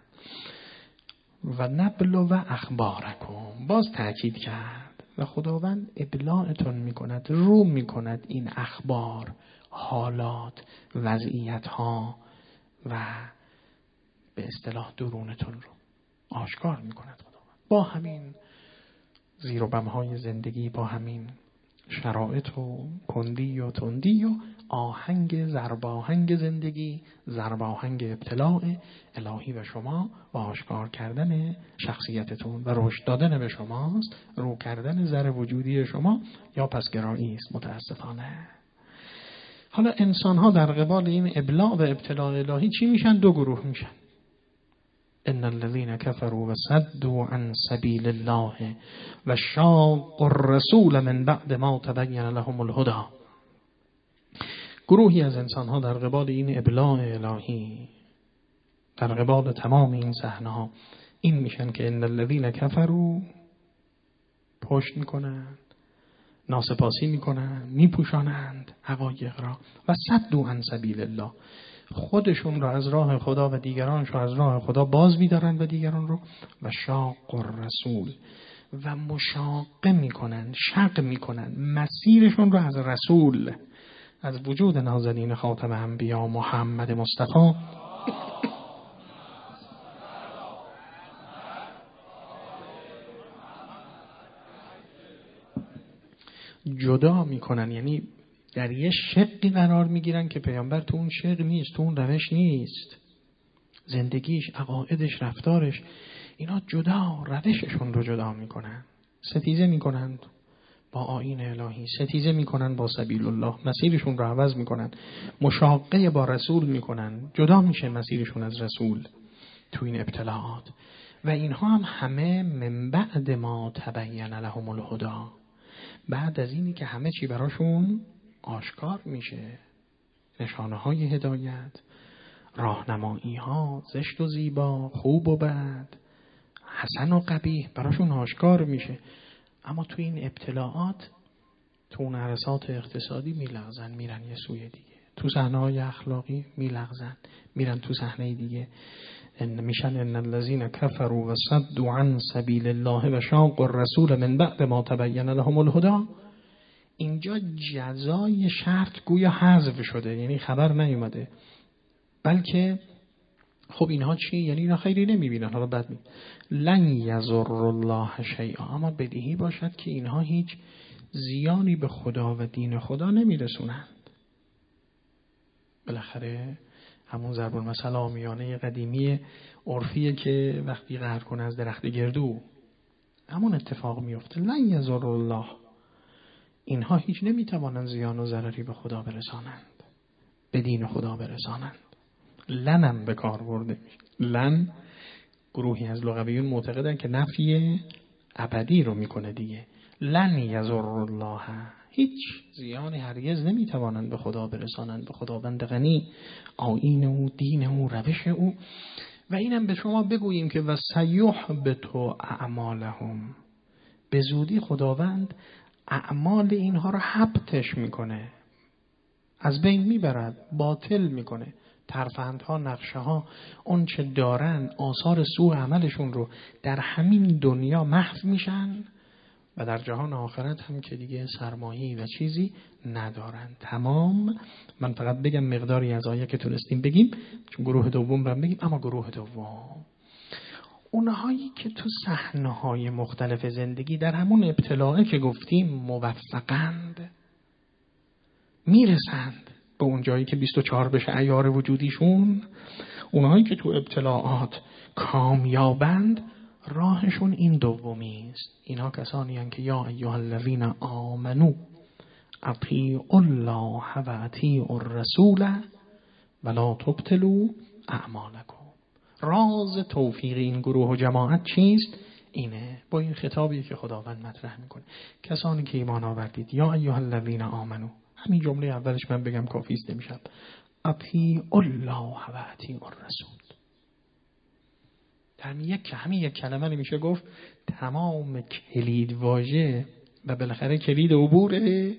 و نبلو و اخبارکم، باز تأکید کرد و خداوند ابلاغتون میکند، رو میکند این اخبار، حالات، وضعیت ها و به اصطلاح درونتون رو آشکار میکند خداوند. با همین زیر و بم های زندگی، با همین شرایط و کندی و تندی و آهنگ ضرباهنگ زندگی، ضرباهنگ ابتلاع الهی به شما و آشکار کردن شخصیتتون و رشد دادن به شماست، رو کردن زر وجودی شما یا پسگرایی است متاسفانه. حالا انسان ها در قبال این ابلاع و ابتلاع الهی چی میشن؟ دو گروه میشن. ان الذين كفروا وصدوا عن سبيل الله وشاقوا الرسول من بعد ما تبين لهم الهدى. گروهی از انسان ها در قبال این ابلاع الهی، در قبال تمام این صحنه ها این میشن که ان الذين كفروا پشت میکنن، ناسپاسی میکنن، میپوشانند حقایق را، و صدوا عن سبیل الله خودشون رو از راه خدا و دیگرانش رو از راه خدا باز می‌دارن و دیگران رو و شاق الرسول و مشاقه میکنن، شق میکنن مسیرشون رو از رسول، از وجود نازنین خاتم انبیا محمد مصطفی جدا میکنن. یعنی در یه شقی قرار میگیرن که پیامبر تو اون شق نیست، تو اون روش نیست، زندگیش، عقایدش، رفتارش، اینا جدا، روششون رو جدا میکنن، ستیزه میکنن با آیین الهی، ستیزه میکنن با سبیل الله، مسیرشون رو عوض میکنن، مشاقه با رسول میکنن، جدا میشه مسیرشون از رسول تو این ابتلاعات. و اینها هم همه من بعد ما تبین لهم الهدی، بعد از اینی که همه چی براشون آشکار میشه، نشانه های هدایت، راهنمایی ها، زشت و زیبا، خوب و بد، حسن و قبیح براشون آشکار میشه. اما تو این ابتلاعات، تو اون عرصات اقتصادی میلغزن، میرن یه سوی دیگه، تو صحنه‌های اخلاقی میلغزن، میرن تو صحنه دیگه، ان میشن ان الذين كفروا وصدوا عن سبيل الله وشاقوا الرسول من بعد ما تبين لهم الهدى. اینجا جزای شرط گویا حذف شده، یعنی خبر نیومده، بلکه خب اینها چی؟ یعنی اینا خیلی نمیبینن، حالا بعد می لن یضر الله شیئا، اما بدیهی باشد که اینها هیچ زیانی به خدا و دین خدا نمیرسونند. بالاخره همون ضرب المثل عامیانه قدیمی عرفیه که وقتی قهر کنه از درخت گردو، همون اتفاق میفته. لن یضر الله، اینها هیچ نمیتوانند زیان و ضرری به خدا برسانند، به دین خدا برسانند. لنم به کار برده میشه. لن گروهی از لغویون معتقدن که نفی ابدی رو میکنه دیگه. لن یضر الله، هیچ زیانی هرگز نمیتوانند به خدا برسانند، به خداوند غنی، آیین او، دین او، روش او. و اینم به شما بگوییم که و سیحبط اعمالهم، به زودی خداوند اعمال اینها رو حبطش میکنه، از بین میبرد، باطل میکنه. ترفندها، نقشه ها، اون چه دارن، آثار سوء عملشون رو در همین دنیا محو میشن و در جهان آخرت هم که دیگه سرمایه‌ای و چیزی ندارن. تمام. من فقط بگم مقداری از آیه که تونستیم بگیم، چون گروه دوم رو بگیم. اما گروه دوم اونهایی که تو صحنه‌های مختلف زندگی در همون ابتلاعه که گفتیم موفقند، میرسند به اون جایی که بیست و چهار بشه عیار وجودیشون. اونهایی که تو ابتلاعات کامیابند، راهشون این دومی است. اینها کسانی هستند که یا ایها الذین آمنو اطیعوا الله و اطیعوا الرسول ولا تبطلوا اعمالکم. راز توفیق این گروه و جماعت چیست؟ اینه، با این خطابی که خداوند مطرح میکنه. کسانی که ایمان آوردید، یا ایها الذین آمنو، همین جمله اولش من بگم کافی است نمیشد. اطیعوا الله و اطیعوا الرسول. در یک همین یک کلمه نمیشه گفت تمام کلید واژه و بالاخره کلید عبوره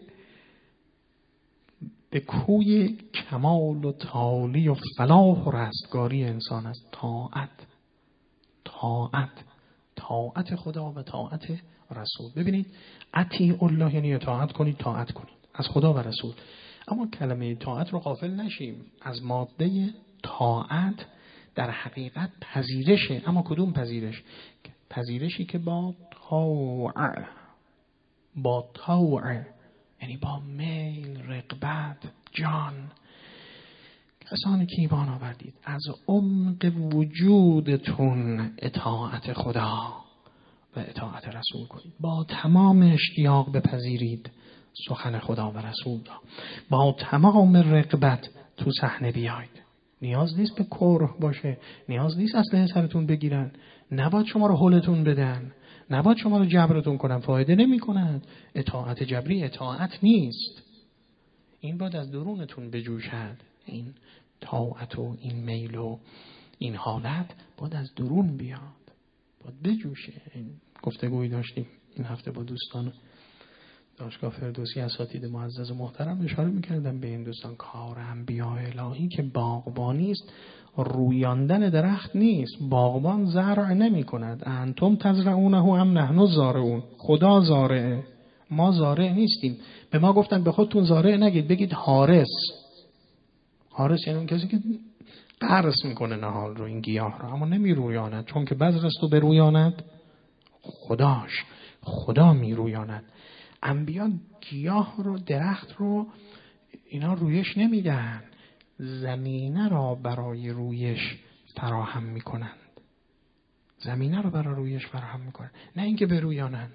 به کوی کمال و تعالی و فلاح و رستگاری انسان است. طاعت، طاعت، طاعت خدا و طاعت رسول. ببینید اطیعوا الله یعنی اطاعت کنید، طاعت کنید از خدا و رسول. اما کلمه طاعت رو غافل نشیم، از ماده طاعت در حقیقت پذیرشه. اما کدوم پذیرش؟ پذیرشی که با طاعت، با طاعت یعنی با میل، رغبت، جان. کسانی که ایمان آوردید از عمق وجودتون اطاعت خدا و اطاعت رسول کنید، با تمام اشتیاق بپذیرید سخن خدا و رسول را، با تمام رغبت تو صحنه بیاید. نیاز نیست به کره باشه، نیاز نیست اسلحه سرتون بگیرن، نباید شما رو هولتون بدن، نباید شما رو جبرتون کنن، فایده نمی کند. اطاعت جبری اطاعت نیست. این باید از درونتون بجوشد. این طاعت و این میل و این حالت باید از درون بیاد، باید بجوشه. این گفتگویی داشتیم این هفته با دوستان دانشگاه فردوسی اساتید معزز و محترم اشاره میکردن به این دوستان کار انبیاء الهی که باغبانی است، رویاندن درخت نیست. باغبان زرع نمی کند. انتم تزرعونه هم نحن زارعون. خدا زارعه، ما زارع نیستیم. به ما گفتن به خودتون زارع نگید، بگید حارس. حارس یعنی اون کسی که قرص میکنه نهال رو، این گیاه رو، اما نمی رویاند. چون که بذر است و برویاند خداش، خدا می رویاند. انبیا گیاه رو، درخت رو اینا رویش نمیدن، زمینه را برای رویش فراهم میکنند. زمینه را برای رویش فراهم میکنند، نه اینکه برویانند.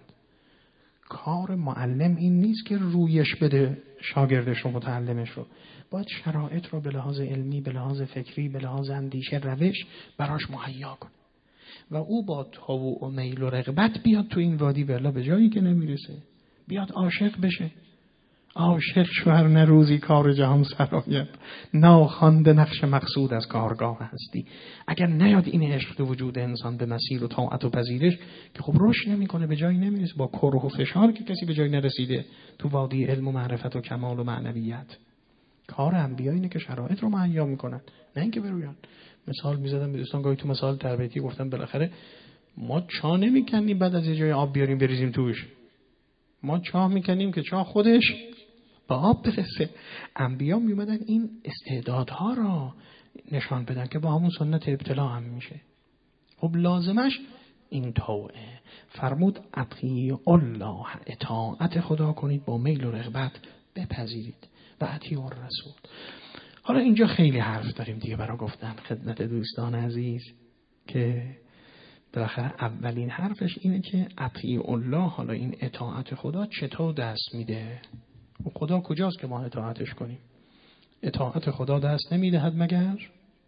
کار معلم این نیست که رویش بده شاگردش رو، متعلمش رو. باید شرایط رو به لحاظ علمی، به لحاظ فکری، به لحاظ اندیشه، روش براش مهیا کنه و او با طوع و میل و رغبت بیاد تو این وادی، بلا به جایی که نمیرسه. بیاد عاشق بشه. عاشق شوهر نه روزی کار جهان سراید، ناخوانده نقش مقصود از کارگاه هستی. اگر نیاد این عشق تو وجود انسان به مسیر و طاعت و پذیرش، که خب رشد نمیکنه، به جایی نمیرسه. با کره و فشار که کسی به جایی نرسیده تو وادی علم و معرفت و کمال و معنویت. کار انبیا اینه که شرایط رو مهیا میکنن، نه اینکه برویان. مثال میزدم به دوستان گاهی تو مثال تربیتی، گفتم بالاخره ما چاه نمیکنیم بعد از یه جای آب بیاریم بریزیم توش. ما چاه میکنیم که چاه خودش به آب برسه. انبیا میومدن این استعدادها را نشان بدن که با همون سنت ابتلا هم میشه. خب لازمش این طوعه. فرمود اطیعوا الله، اطاعت خدا کنید با میل و رغبت، بپذیرید و اطیعوا الرسول. حالا اینجا خیلی حرف داریم دیگه برای گفتن خدمت دوستان عزیز، که بالاخره اولین حرفش اینه که اطیعوا الله. حالا این اطاعت خدا چطور دست میده؟ و خدا کجاست که ما اطاعتش کنیم؟ اطاعت خدا دست نمیدهد مگر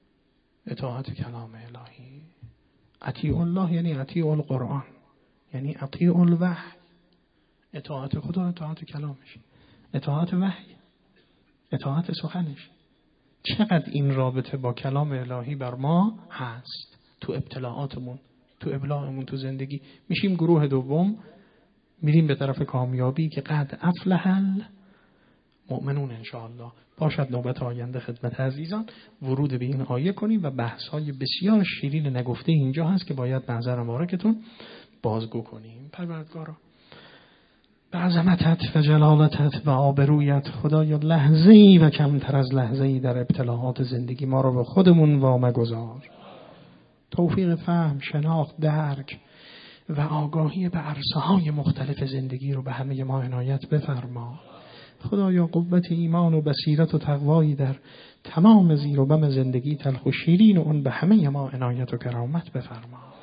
اطاعت کلام الهی. اطیعوا الله یعنی اطیعوا القرآن، یعنی اطیعوا الوحی. اطاعت خدا اطاعت کلامش، اطاعت وحی، اطاعت سخنش. چقدر این رابطه با کلام الهی بر ما هست تو ابتلاعاتمون، تو ابلاغمون، تو زندگی. میشیم گروه دوم، میریم به طرف کامیابی که قد افلح المؤمنون انشاءالله. باشد نوبت آینده خدمت عزیزان ورود به این آیه کنیم و بحث‌های بسیار شیرین نگفته اینجا هست که باید محضر مبارکتون بازگو کنیم. پروردگارا به عظمتت و جلالتت و آبرویت خدایا لحظه‌ای و کمتر از لحظه‌ای در ابتلاعات زندگی ما رو به خودمون وامگذار. توفیق فهم، شناخت، درک و آگاهی به عرصه‌های مختلف زندگی رو به همه ما عنایت بفرما. خدایا قوت ایمان و بصیرت و تقوایی در تمام زیر و بم زندگی تلخ و شیرین و اون به همه ما عنایت و کرامت بفرما.